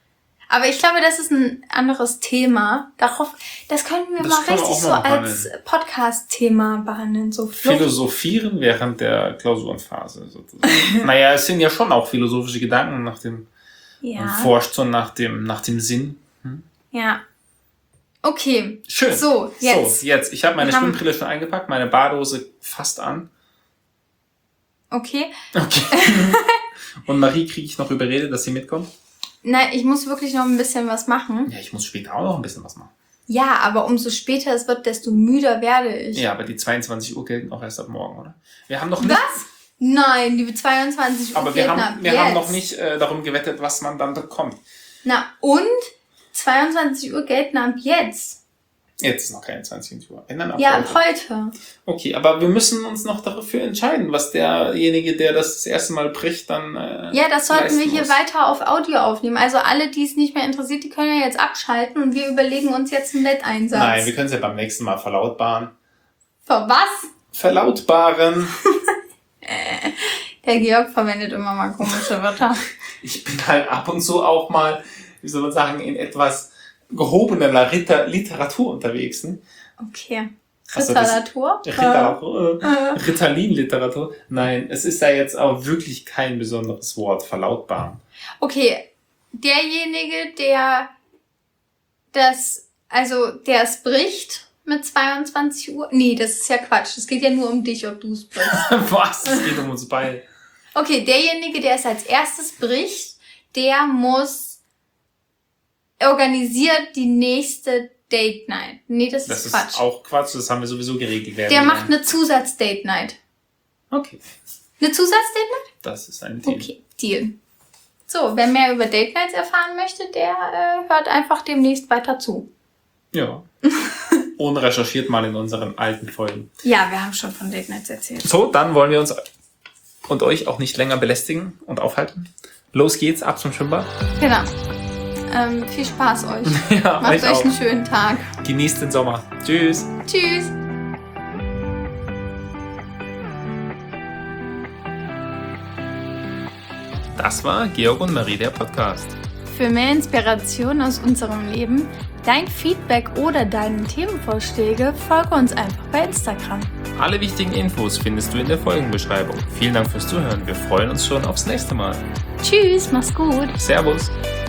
Aber ich glaube, das ist ein anderes Thema. Das könnten wir mal richtig so als Podcast-Thema behandeln. So Philosophieren während der Klausurenphase sozusagen. Naja, es sind ja schon auch philosophische Gedanken nach dem forscht so nach dem Sinn. Ja. Okay. Schön. So, jetzt. Ich habe meine Schwimmbrille schon eingepackt, meine Badehose fast an. Okay. Und Marie kriege ich noch überredet, dass sie mitkommt? Nein, ich muss wirklich noch ein bisschen was machen. Ja, ich muss später auch noch ein bisschen was machen. Ja, aber umso später es wird, desto müder werde ich. Ja, aber die 22 Uhr gelten auch erst ab morgen, oder? Wir haben noch nicht... Was? Nein, die 22 Uhr aber wir haben noch nicht darum gewettet, was man dann bekommt. Na, und 22 Uhr gelten ab jetzt. Jetzt ist noch keine 22 Uhr. Ab heute. Okay, aber wir müssen uns noch dafür entscheiden, was derjenige, der das erste Mal bricht, dann das sollten wir hier weiter auf Audio aufnehmen. Also alle, die es nicht mehr interessiert, die können ja jetzt abschalten und wir überlegen uns jetzt einen Wetteinsatz. Nein, wir können es ja beim nächsten Mal verlautbaren. Für was? Verlautbaren. Der Georg verwendet immer mal komische Wörter. Ich bin halt ab und zu auch mal, wie soll man sagen, in etwas gehobener Literatur unterwegs. Ne? Okay. Literatur? Ritalin-Literatur. Nein, es ist ja jetzt auch wirklich kein besonderes Wort, verlautbaren. Okay, derjenige, der es bricht mit 22 Uhr. Nee, das ist ja Quatsch. Es geht ja nur um dich, ob du es brichst. Was? Es geht um uns beide. Okay, derjenige, der es als erstes bricht, der organisiert die nächste Date Night. Nee, das ist Quatsch. Das ist auch Quatsch, das haben wir sowieso geregelt. Der macht eine Zusatz-Date Night. Okay. Eine Zusatz-Date Night? Das ist ein Deal. Okay, Deal. So, wer mehr über Date Nights erfahren möchte, der hört einfach demnächst weiter zu. Ja. Und recherchiert mal in unseren alten Folgen. Ja, wir haben schon von Date Nights erzählt. So, dann wollen wir uns und euch auch nicht länger belästigen und aufhalten. Los geht's, ab zum Schwimmbad. Genau. Viel Spaß euch. Ja, macht euch einen schönen Tag. Genießt den Sommer. Tschüss. Tschüss. Das war Georg und Marie, der Podcast. Für mehr Inspiration aus unserem Leben, dein Feedback oder deine Themenvorschläge, folge uns einfach bei Instagram. Alle wichtigen Infos findest du in der Folgenbeschreibung. Vielen Dank fürs Zuhören. Wir freuen uns schon aufs nächste Mal. Tschüss, mach's gut. Servus.